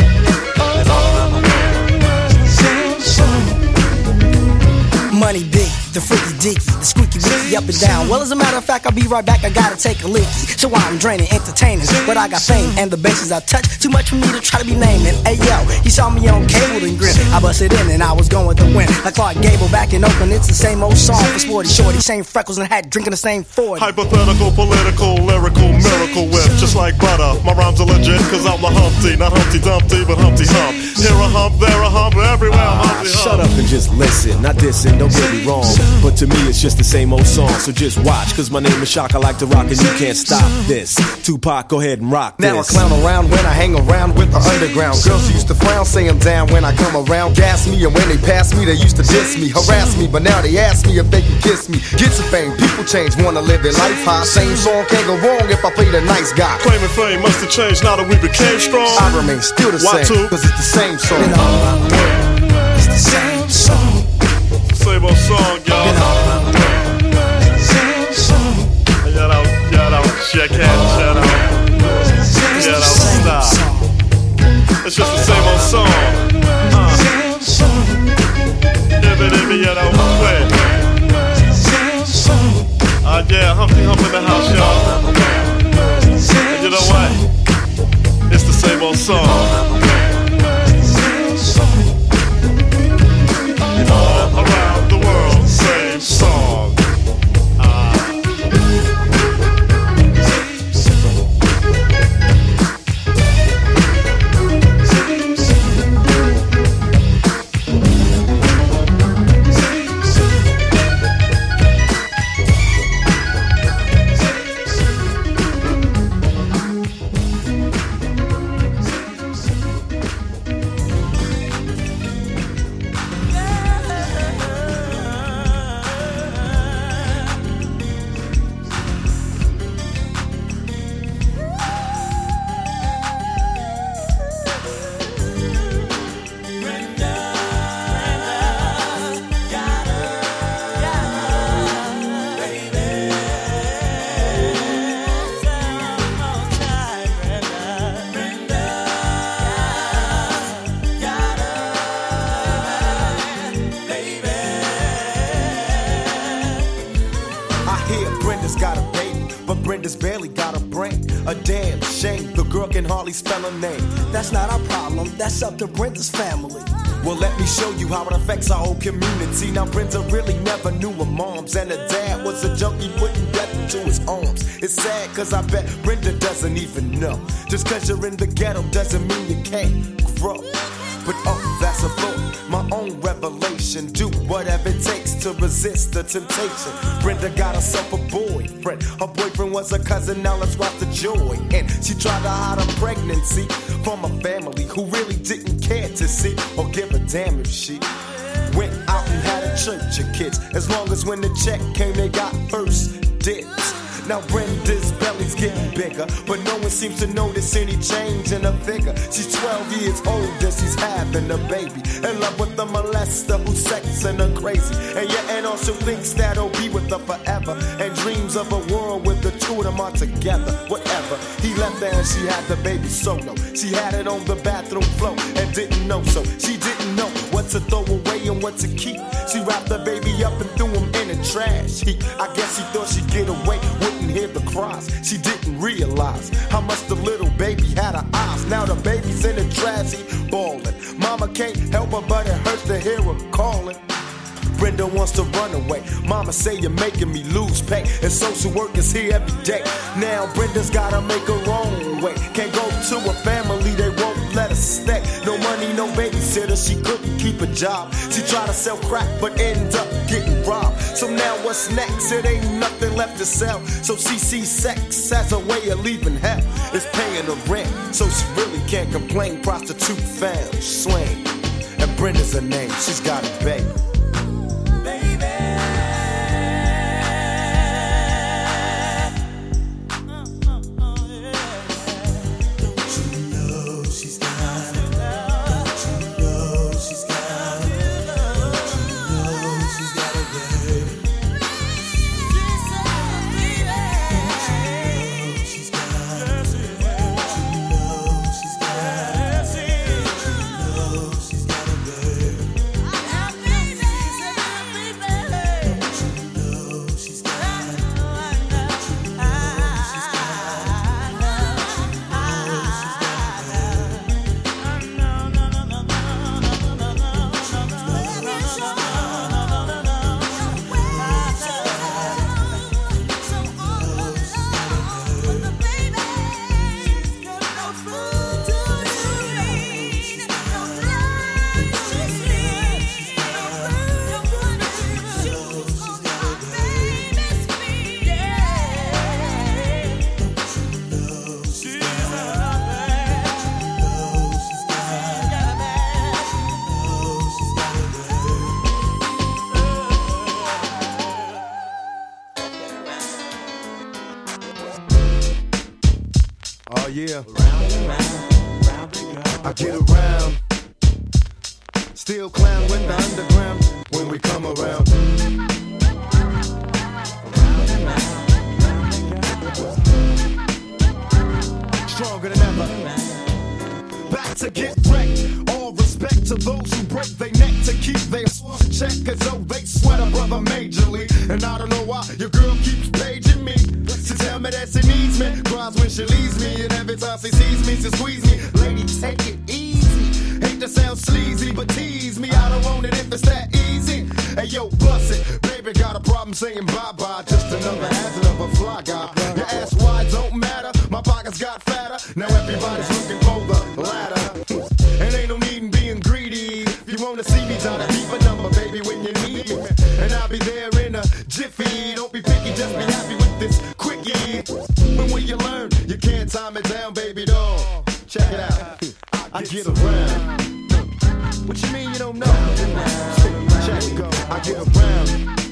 Same song. Money big, the freaky deaky, the squeaky wicky up and down. Well, as a matter of fact, I'll be right back. I gotta take a leaky. So I'm draining, entertaining, but I got fame and the bases I touch. Too much for me to try to be naming. Hey yo, he saw me on cable and grin. I busted in and I was going to win. Like Clark Gable back in Oakland, it's the same old song for Sporty Shorty. Same freckles and hat, drinking the same 40. Hypothetical, political, lyrical, miracle whip, just like butter. My rhymes are legit, cause I'm the Humpty. Not Humpty Dumpty, but Humpty Hump. Here a hump, there a hump, everywhere I'm Humpty Hump. Shut up and just listen, not dissing, don't get me wrong. But to me it's just the same old song, so just watch. Cause my name is Shock, I like to rock and you can't stop this. Tupac, go ahead and rock this. Now I clown around when I hang around with the underground. Girls used to frown, say I'm down when I come around. Gas me, and when they pass me, they used to diss me, harass me. But now they ask me if they can kiss me. Get some fame, people change, wanna live their life high. Same song can't go wrong if I play the nice guy. Claiming fame must have changed now that we became strong. I remain still the Why same, too? cause it's the same song. Been all around the world. It's the same song. Same old song, y'all. Been all around the world. Same song. Shout out, check out, shout out. Shout out, stop. It's just the same old song. Same song. Ibby, you know, quit. Same song. Yeah, Humpty Hump in the house, y'all. And you know what? It's the same old song. All around the world, same song. Brenda's got a baby, but Brenda's barely got a brain. A damn shame, the girl can hardly spell her name. That's not our problem, that's up to Brenda's family. Well, let me show you how it affects our whole community. Now, Brenda really never knew her moms, and her dad was a junkie putting death into his arms. It's sad, cause I bet Brenda doesn't even know. Just cause you're in the ghetto doesn't mean you can't grow. But oh, that's a thought, my own revelation. Do whatever it takes to resist the temptation. Brenda got herself a boyfriend. Her boyfriend was a cousin, now let's watch the joy. And she tried to hide her pregnancy from a family who really didn't care to see or give a damn if she went out and had a church of kids. As long as when the check came, they got first dibs. Now Brenda's belly's getting bigger, but no one seems to notice any change in her figure. She's 12 years old and she's having a baby, in love with a molester who's sexing her crazy. And your aunt also thinks that he'll be with her forever, and dreams of a world where the two of them are together. Whatever, he left her and she had the baby solo. She had it on the bathroom floor and didn't know, so she didn't know what to throw away and what to keep. She wrapped the baby up and threw him in the trash heap. I guess she thought she'd get away, wouldn't hear the cries. She didn't realize how much the little baby had her eyes. Now the baby's in the trash heap, bawling. Mama can't help her, but it hurts to hear her calling. Brenda wants to run away. Mama say you're making me lose pay, and social work is here every day. Now Brenda's gotta make her own way. Can't go to a family, they won't let her stay. No money, no babysitter, she couldn't keep a job. She tried to sell crack, but ended up getting robbed. So now what's next? It ain't nothing left to sell. So she sees sex as a way of leaving hell. It's paying the rent, so she really can't complain. Prostitute found, swing. And Brenda's her name, she's got a baby. Oh yeah, I get around, still clown with the underground when we come around. Stronger than ever, back to get wrecked. All respect to those who break their neck to keep their check, as though they sweat a brother majorly. And I don't know why your girl keeps paging me to tell me that she needs me. Cries when she leaves me, and every time she sees me, she squeeze me. Lady, take it easy. Hate to sound sleazy, but tease me. I don't want it if it's that easy. Hey yo, bust it, baby, got a problem saying bye-bye. Just another hazard of a fly guy. Your ass wide don't matter, my pockets got fatter. Now everybody's looking for the ladder. And ain't no need in being greedy. If you wanna see me, try to keep a number, baby, when you need me. And I'll be there in a jiffy. Don't be picky, just be happy with this quickie. But when you learn, you can't time it down, baby doll. Check it out, I get around. What you mean you don't know? Check it go, I get around.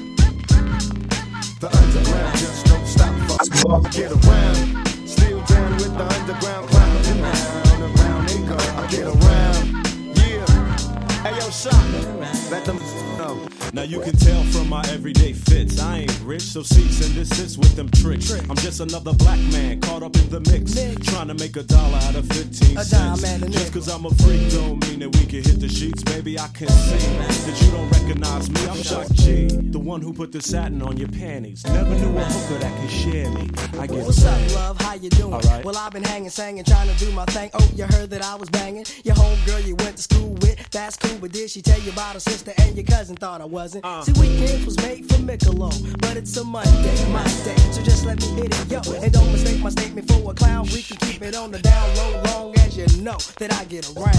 The underground just don't stop. I get around, still down with the underground clown. And around they go, I get around. Yeah, hey yo, shot, let them know. Now you can tell from my everyday fits, I ain't rich, so cease and desist with them tricks. I'm just another black man caught up in the mix, trying to make $1 out of 15 cents. Just cause I'm a freak don't mean that we can hit the sheets. Baby, I can see that you don't recognize me. I'm Shock G, the one who put the satin on your panties. Never knew a hooker that could share me. I get What's up, love? How you doing? Right. Well, I've been hanging, singing, trying to do my thing. Oh, you heard that I was banging your homegirl you went to school with. That's cool, but did she tell you about her sister and your cousin? Thought I wasn't. See, weekends was made for Michelob, but it's a Monday, my day, so just let me hit it, yo. And don't mistake my statement for a clown. We can keep it on the down low, long as you know that I get around.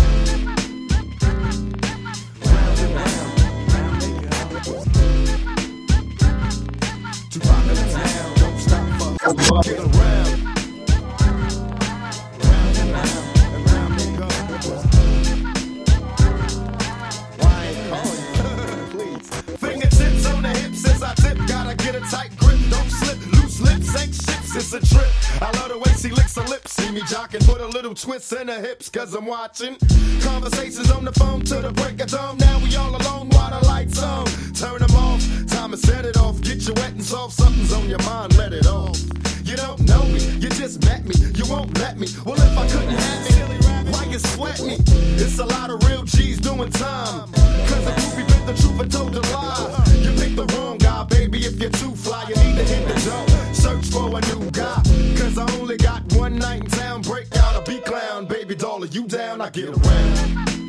Round and round, round and round. Tupac in the town, don't stop, fuck, get around. Round and round, and round they go. Why ain't calling you? Please. Fingertips on the hips as I tip. Gotta get a tight grip, don't slip. Loose lips ain't ships, it's a trip. I love the way she licks her lips. See me jocking, put a little twist in her hips, cause I'm watching. Conversations on the phone till the break of dawn. Now we all alone while the lights on. Turn them off, time to set it off. Get you wet and soft, something's on your mind, let it off. You don't know me, you just met me, you won't let me. Well, if I couldn't have me, why you sweat me? It's a lot of real G's doing time. Cause the groupie bit the truth and told a lie. You picked the wrong guy, baby, if you're too fly, you need to hit the door. Search for a new guy, cause I only got one night in town. Break out a B-clown, baby doll, are you down? I get around.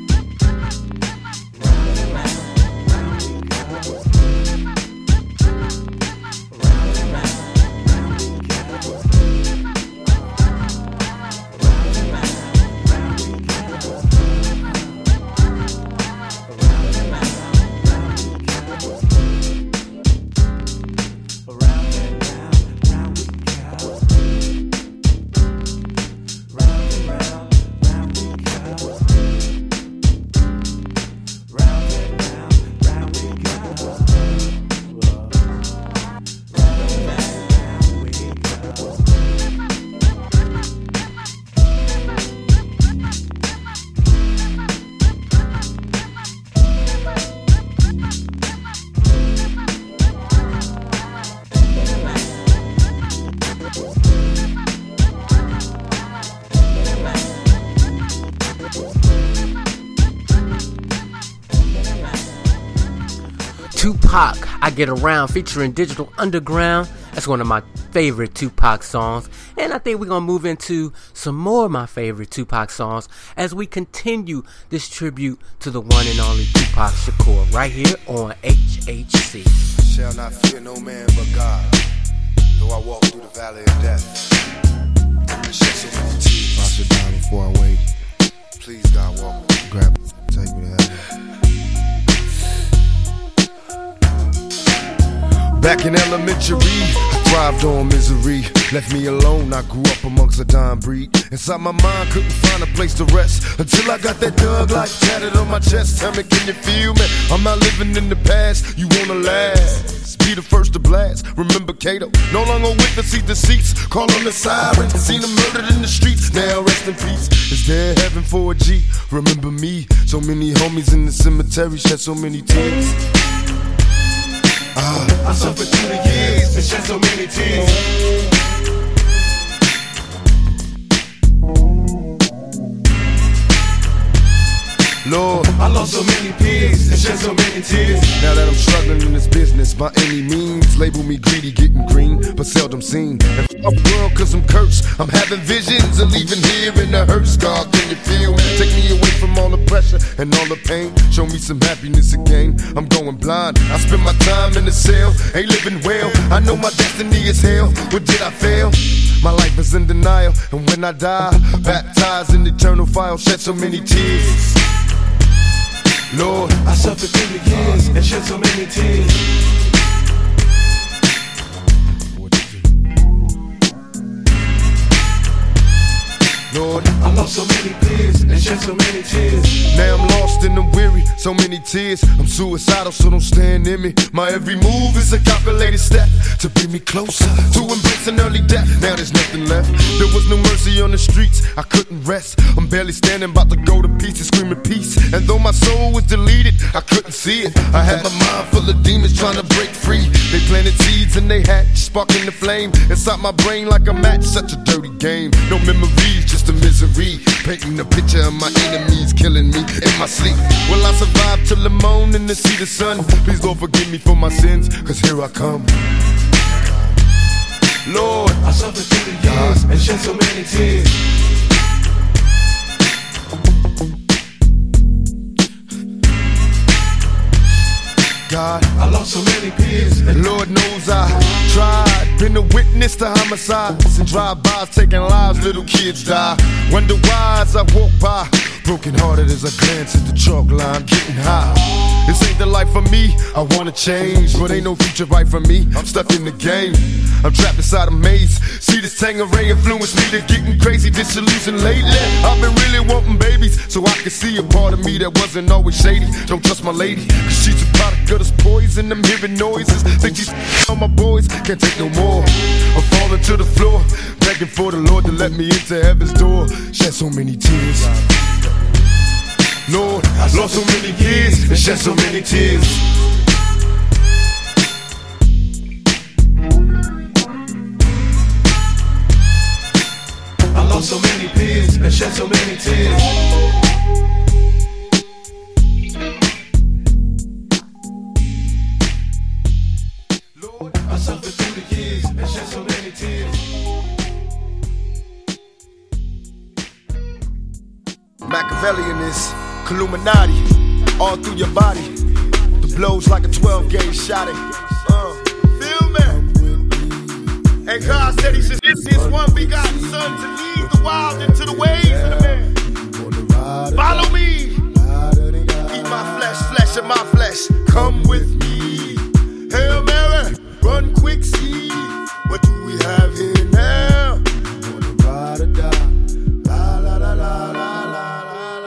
Tupac, I Get Around, featuring Digital Underground. That's one of my favorite Tupac songs. And I think we're going to move into some more of my favorite Tupac songs as we continue this tribute to the one and only Tupac Shakur right here on HHC. I shall not fear no man but God, though I walk through the valley of death. I shed so many tears. I should die before I wake. Please, God, walk with me. Grab me, take me to heaven. Back in elementary, I thrived on misery. Left me alone, I grew up amongst a dying breed. Inside my mind, couldn't find a place to rest until I got that Thug Life tatted on my chest. Tell me, can you feel me? I'm not living in the past, you wanna last. Be the first to blast. Remember Kato, no longer with the seat deceits. Call on the sirens, seen them murdered in the streets. Now rest in peace. Is there heaven for a G? Remember me, so many homies in the cemetery shed so many tears. I suffered through the years and shed so many tears. Lord, I lost so many peers and shed so many tears. Now that I'm struggling in this business by any means, label me greedy, getting green, but seldom seen. And f*** the world cause I'm cursed. I'm having visions of leaving here in the hearse. God, can you feel me? Take me away from all the pressure and all the pain. Show me some happiness again. I'm going blind. I spend my time in the cell, ain't living well. I know my destiny is hell. What did I fail? My life is in denial, and when I die, baptized in eternal fire, shed so many tears. Lord, I suffered through the years and shed so many tears. Lord, I lost so many peers and shed so many tears. Now I'm lost and I'm weary, so many tears. I'm suicidal, so don't stand in me. My every move is a calculated step to bring me closer to embracing early death. Now there's nothing left. There was no mercy on the streets, I couldn't rest. I'm barely standing, about to go to pieces, screaming peace. And though my soul was deleted, I couldn't see it. I had my mind full of demons trying to break free. They planted seeds and they hatched, sparking the flame inside my brain like a match. Such a dirty game. No memories, just a misery. Painting a picture of my enemies killing me in my sleep. Will I survive till the morning to see the sun? Please Lord forgive me for my sins, cause here I come. Lord, I suffered through the years and shed so many tears. God, I lost so many peers. And Lord knows I tried. Been a witness to homicides and drive-bys taking lives, little kids die. Wonder why as I walk by, broken hearted as I glance at the chalk line, getting high. This ain't the life for me, I wanna change, but ain't no future right for me. I'm stuck in the game, I'm trapped inside a maze. See this Tangeray influence me to getting crazy, disillusioned lately. I've been really wanting babies, so I can see a part of me that wasn't always shady. Don't trust my lady, cause she's a product of this poison. I'm hearing noises, think she's on my boys, can't take no more. I'm falling to the floor, begging for the Lord to let me into heaven's door. Shed so many tears. Lord, I lost so many years and shed so many tears. I lost so many peers and shed so many tears. Lord, I suffered through the years and shed so many tears. Machiavellian is Illuminati, all through your body. The blows like a 12-gauge shot. Feel me? And God said he should send his one begotten son to lead the wild into the ways of the man. Follow me. Eat my flesh, flesh of my flesh. Come with me. Hail Mary, run quick, see. What do we have here now? Ride or die. La la la la la la.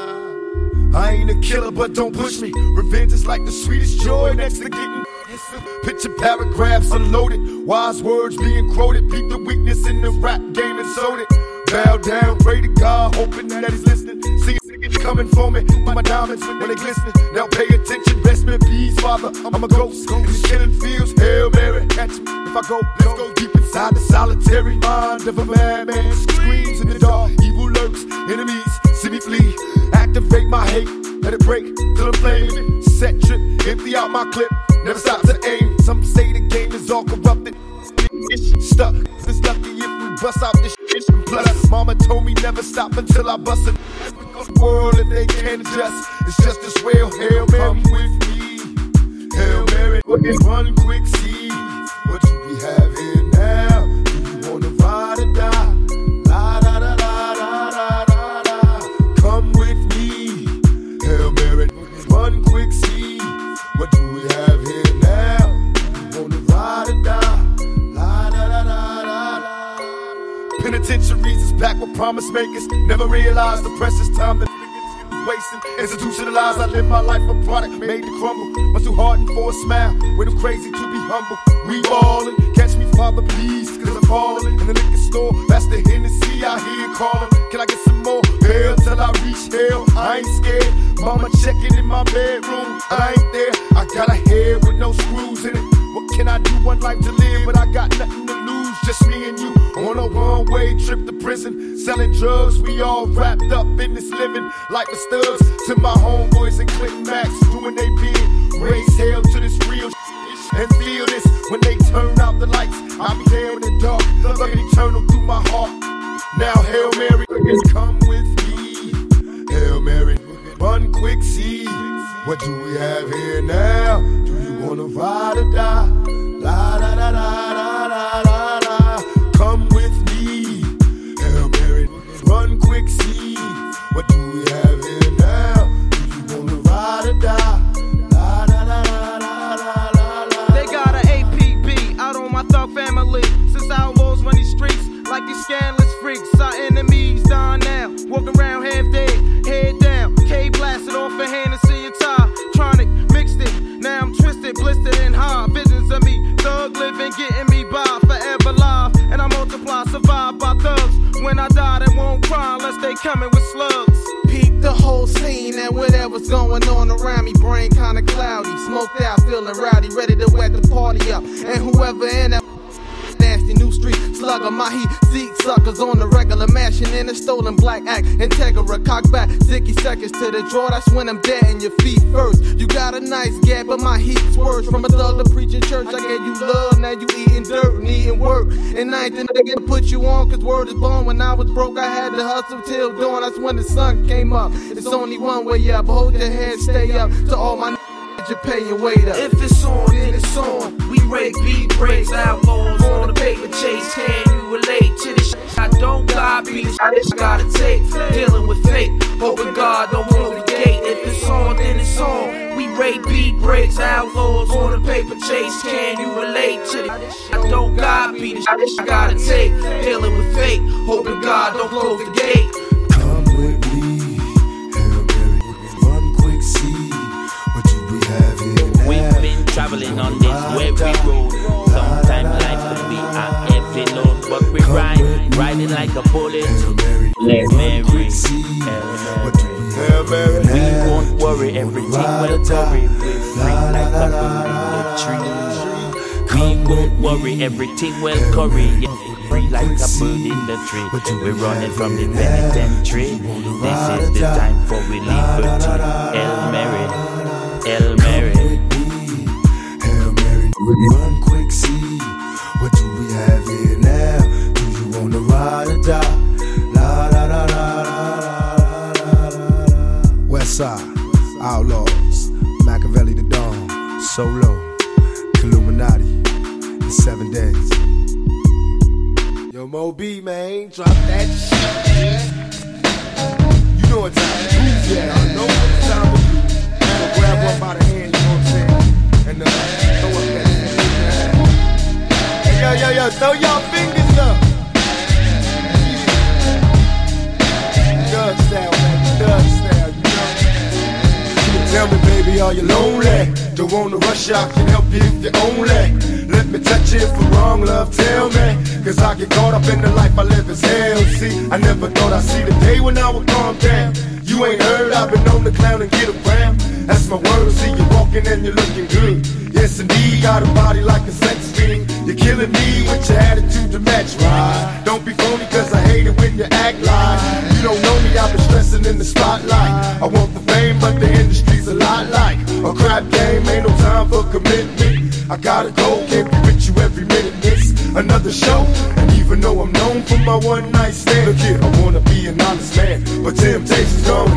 I ain't a killer, but don't push me. Revenge is like the sweetest joy next to getting. Picture paragraphs unloaded, wise words being quoted. Beat the weakness in the rap game and sold it. Bow down, pray to God, hoping that he's listening. See it coming for me, my diamonds when they glistening. Now pay attention, rest in peace, Father. I'm a ghost in these killing fields. Hail Mary, catch me if I go. Let's go deep inside the solitary mind of a madman. Screams in the dark, evil lurks, enemies see me flee. Activate my hate, let it break till I'm flaming. Set trip, empty out my clip, never stop to aim. Some say the game is all corrupted. Stuck, it's lucky if we bust out this shit. And plus, mama told me never stop until I bust it. World if they can't adjust, it's just as well. Hail Mary, come with me. Hail Mary, run quick, see. What do we have here now? Do you wanna ride or die? La da da da da da da da. Come with me. Hail Mary, run quick, see. What do we have here now? Do you wanna ride or die? La da da da da da. Penitentiaries is packed with promise makers. Never realized the precious time that wasting. Institutionalized, I live my life a product made to crumble. Much too hardened for a smile, way too crazy to be humble. We ballin', catch me, Father, please, cause I'm falling. In the liquor store, that's the Hennessy I hear calling. Can I get some more? Hell till I reach hell, I ain't scared. Mama checking in my bedroom, I ain't there. I got a head with no screws in it. What can I do? One life to live, but I got nothing to lose. Just me and you on a one-way trip to prison. Selling drugs, we all wrapped up in this living. Like the studs to my homeboys and Clinton Max, doing they bid. Raise hell to this real and feel this when they turn out the lights. I'll be there in the dark, looking eternal through my heart. Now Hail Mary, come with me. Hail Mary, run quick, see. What do we have here now? Do you wanna ride or die? La da da da da da da da. Come with me. Hail Mary, run quick, see. What do we have here now? Do you wanna ride or die? La da da da da da da. They got an APB out on my thug family. Since outlaws run these streets like these scandalous freaks, our enemies down there. whatever's going on around me. Brain kinda cloudy, smoked out, feeling rowdy, ready to wet the party up. And whoever in that nasty new street slugger, my heat seek suckers on the regular, mashing in a stolen black act. Integra, cock back, 60 seconds to the draw. That's when I'm dead in your feet first. You got a nice gap, but my heat's worse. From a thug to preaching church, I gave you love, now you eating dirt and eating work. And I ain't the nigga to put you on, cause word is born. When I was broke, I had to hustle till dawn. That's when the sun came up. It's only one way up. Hold your head, stay up. To all my you pay your weight up. If it's on, then it's on. We rake beat breaks, outlaws on the paper chase. Can you relate to this shit? I don't copy this shit, I gotta take. Dealing with fate, hoping God don't close the gate. If it's on, then it's on. We rake beat breaks, outlaws on the paper chase. Can you relate to this? I don't copy this shit, I gotta take. Dealing with fate, hoping God don't close the gate. Come with me, Hail Mary, run quick, see. We've been traveling on this weary road. Sometimes life can be a heavy load, but we riding like a bullet. Hail Mary, Hail Mary. We won't worry, everything will curry. We free like a bird in the tree. We won't worry, everything will curry. Free like a bird in the tree. We're running from the penitentiary. This is the time for we liberty. Hail Mary, Hail Mary. Hail Mary, run quick, see. What do we have here now? Do you wanna ride or die? La la la la la la la. Westside, Outlaws, Machiavelli the Dawn, Solo, Illuminati, the 7 days. Yo, Mo B, man, drop that shit. You know what time to do, yeah. I know what time to do. So grab one by the hand, you know what I'm saying? And throw up that shit. Hey, yo, throw y'all fingers up. Thug style, man, thug style, you know? Tell me, baby, are you lonely? Don't wanna rush, I can help you if you're only. Let me touch you for wrong, love, tell me. Cause I get caught up in the life I live as hell. See, I never thought I'd see the day when I would calm down. You ain't heard, I've been known to clown and get around. That's my word, see you walking and you're looking good. Yes indeed, got a body like a sex fiend. You're killing me with your attitude to match, right? Don't be phony cause I hate it when you act like you don't know me, I've been stressing in the spotlight. I want the fame but the industry's a lot like a crap game, ain't no time for commitment. I gotta go, can't be with you every minute, miss another show. And even though I'm known for my one night stand, look here, I wanna be an honest man, but temptation's gone.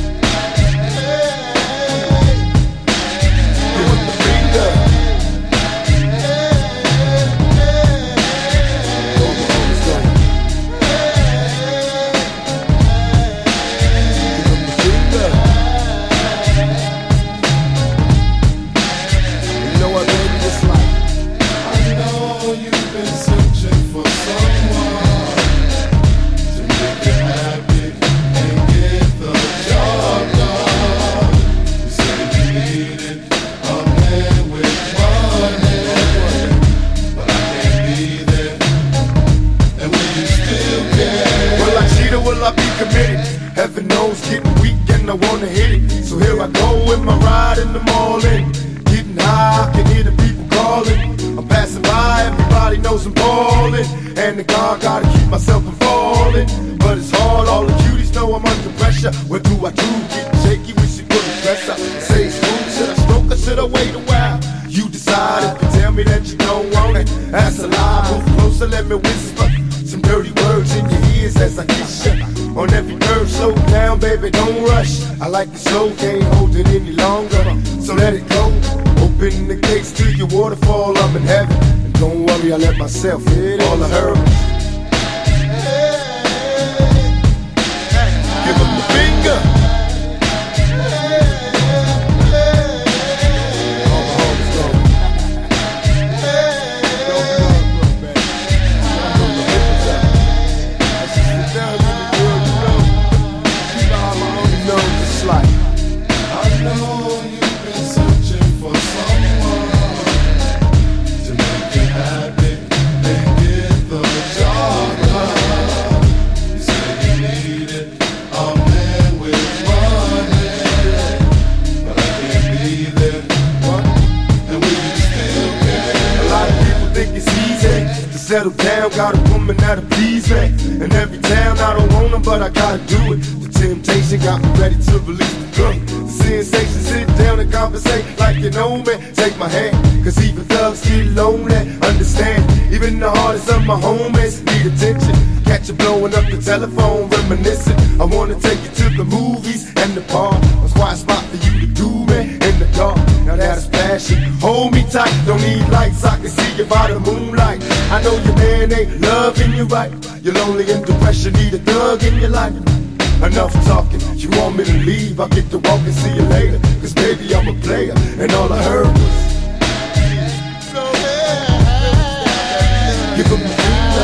Heaven knows getting weak and I wanna hit it. So here I go with my ride in the morning. Getting high, I can hear the people calling. I'm passing by, everybody knows I'm ballin'. And the guard gotta keep myself from falling. But it's hard, all the cuties know I'm under pressure. What do I do? Getting shaky, we should put a dress up. Say it's cool, should I stroke or should I wait a while? You decide if you tell me that you don't want it. That's a lie, move closer, let me whisper some dirty words in your ears as I kiss you. On every curve, slow down, baby, don't rush. I like it slow, can't hold it any longer. So let it go, open the gates to your waterfall, I'm in heaven. And don't worry, I let myself hit all the hurdles. Give them the finger. With settle down, got a woman that'll please me. In every town, I don't want them, but I gotta do it. The temptation got me ready to release the gun. The sensation, sit down and conversate like you know me. Take my hand, cause even thugs get lonely. Understand, even the hardest of my homies need attention. Catch you blowing up the telephone, reminiscing. I wanna take you to the movies and the bar. A quiet spot for you to do me in the dark. Now that's passion. Hold me tight, don't need lights. I can see you by the moonlight. I know your man ain't loving you right. You're lonely and depression, need a thug in your life. Enough talking, you want me to leave? I'll get to walk and see you later. Cause baby, I'm a player, and all I heard was give him the finger.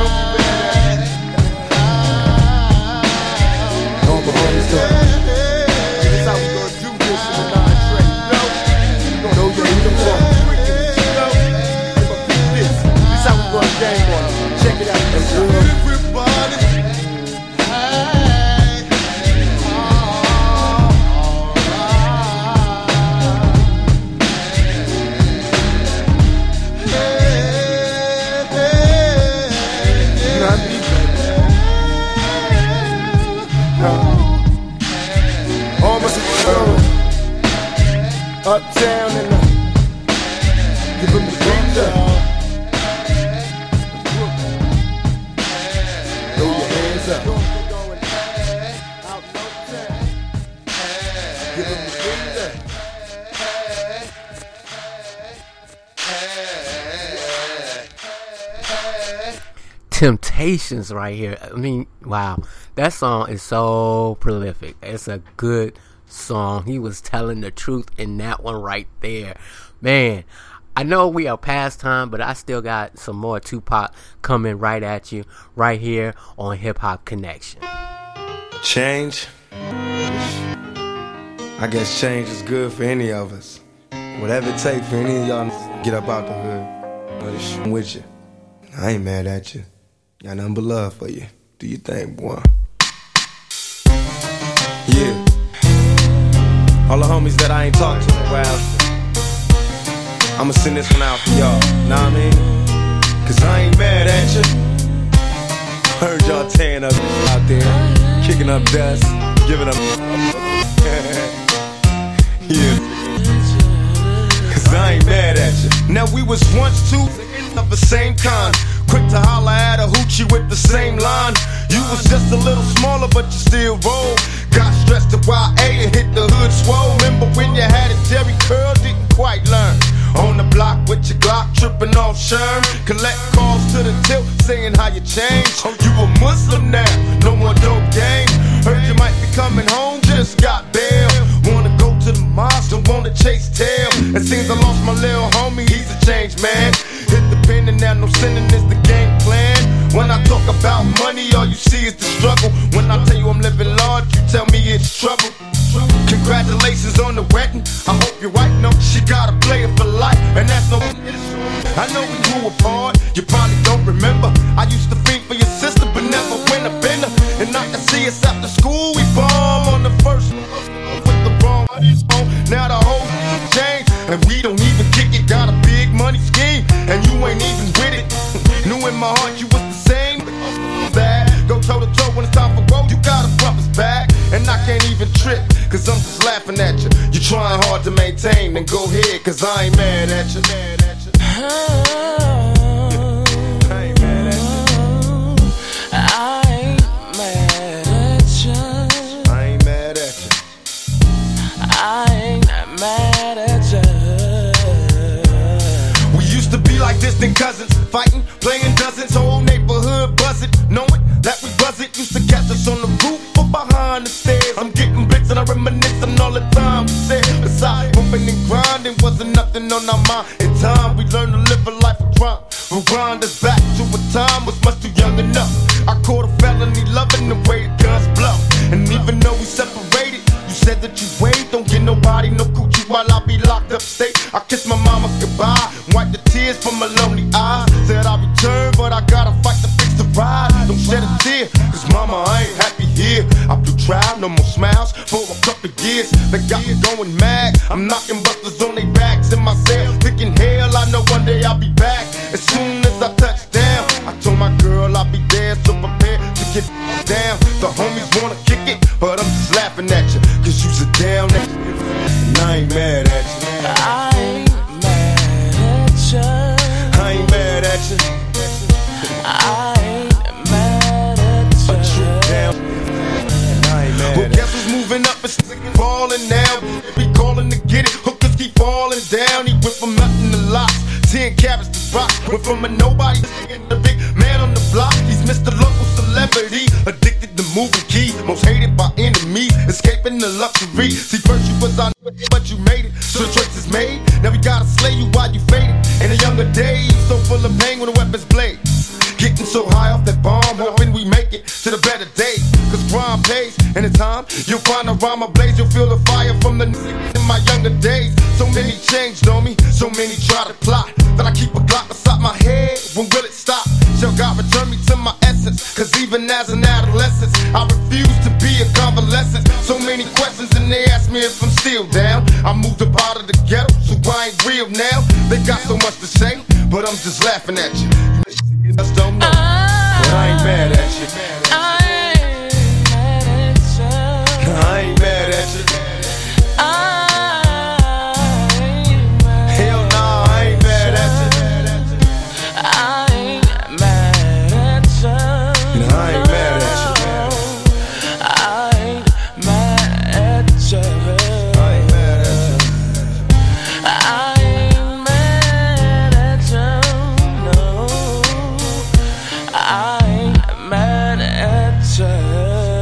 All the homies go. This is how we gonna do this in the non-trade. You know you need them for this. This is how we gonna game on it. Check it out. Everybody. Uptown and give him the finger. Throw your hands up. Give him the finger. Temptations right here. I mean, wow. That song is so prolific. It's a good song. He was telling the truth in that one right there. Man, I know we are past time, but I still got some more Tupac coming right at you right here on Hip Hop Connection. Change? I guess change is good for any of us. Whatever it takes for any of y'all to get up out the hood. But it's with you. I ain't mad at you. Got nothing but love for you. Do your thing, boy. Yeah. All the homies that I ain't talked to in a while, I'ma send this one out for y'all, know what I mean? Cause I ain't mad at you. Heard y'all tearing up out there, kicking up dust, giving up. Yeah. Cause I ain't mad at you. Now we was once two of the same kind, quick to holler at a hoochie with the same line. You was just a little smaller, but you still roll. Got stressed to YA and hit the hood swole. Remember when you had a Jerry curl, didn't quite learn. On the block with your Glock, tripping off Sherm. Collect calls to the tilt, saying how you changed. Oh, you a Muslim now, no more dope game. Heard you might be coming home, just got bail. Wanna go to the mosque, don't wanna chase tail. It seems I lost my little homie, he's a changed man. Hit the pen and now no sinning is the game plan. When I talk about money, all you see is the struggle. When I tell you I'm living large, you tell me it's trouble. Congratulations on the wedding, I hope your wife knows she got a player for life. And that's no I know we grew apart, you probably don't remember. I used to think for your sister, but never went up in her. And I can see us after school, we bomb on the first with the wrong now the whole changed, and we don't even kick it. Got a big money scheme, and you ain't even with it. Knew in my heart you was the same. Bad, go toe to toe when it's time for woe. You gotta bump us back, and I can't even trip, cause I'm just laughing at you. You trying hard to maintain, then go ahead, cause I ain't mad at you. I ain't mad at you. I ain't mad at you. I ain't mad at you. I ain't mad at you. We used to be like distant cousins, fighting, playing dozens, whole neighborhood buzzing, knowing that we wasn't. Used to catch us on the roof or behind the stairs. I'm getting bits and I reminisce on all the time we said. Besides bumping and grinding, wasn't nothing on our mind. In time we learned to live a life of crime. Rewind us back to a time was much too young enough. I caught a felony loving the way the guns blow. And even though we separated, you said that you wait, don't get nobody no coochie while I be locked up state. I kiss my mama goodbye, wipe the tears from my lonely eyes. Said I'll return, but I gotta fight to fix the ride. Don't shed a tear, cause mama, I ain't happy here. I blew trial, no more smiles for a couple years. They got me going mad, I'm knocking busters on their backs in my cell. Thinking hell, I know one day I'll be back. As soon as I touch down, ain't mad at you. I ain't mad at you. I ain't mad at you. I ain't mad at you. Well, guess who's moving up and falling now? We calling to get it. Hookers keep falling down. He went from nothing to lots. 10 carats to rock. Went from a nobody to the big man on the block. He's Mr. Local Celebrity. Addicted to moving keys. Most hated by enemies. Escaping the luxury. See, first you was on, but you made it. So the choice is made. Now we gotta slay you while you faded. In the younger days, so full of pain when the weapons blade. Getting so high off that bomb, hoping we make it to the better days. Cause crime pays, and in time, you'll find a rhyme ablaze. You'll feel the fire from the in my younger days. So many changed on me, so many try to plot. That I keep a Glock beside my head, when will it stop? Shall God return me to my essence? Cause even as an adolescent, I refuse to be a convalescent. So many questions and they ask me if I'm still down. I moved up out of the ghetto, so I ain't real now. They got so much to say, but I'm just laughing at you. You just don't know, but I ain't mad at you. I ain't mad at you. I ain't mad at you. Hell nah, I ain't mad at you. I ain't mad at you. I ain't mad at you. I ain't mad at you. I ain't mad at you. I ain't mad at you. No, I ain't mad at you.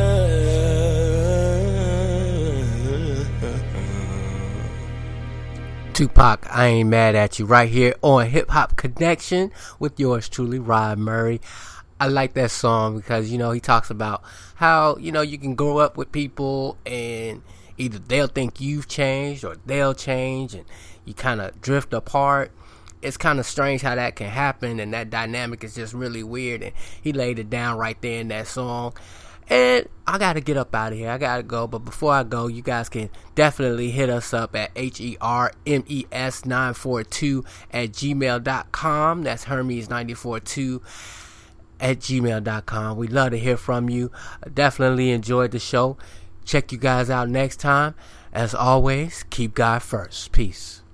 Tupac, I Ain't Mad At You, right here on Hip Hop Connection with yours truly, Rod Murray. I like that song because, you know, he talks about how, you know, you can grow up with people and either they'll think you've changed or they'll change and you kind of drift apart. It's kind of strange how that can happen, and that dynamic is just really weird, and he laid it down right there in that song. And I got to get up out of here. I got to go. But before I go, you guys can definitely hit us up at HERMES942 at gmail.com. That's Hermes942 at gmail.com. We'd love to hear from you. Definitely enjoyed the show. Check you guys out next time. As always, keep God first. Peace.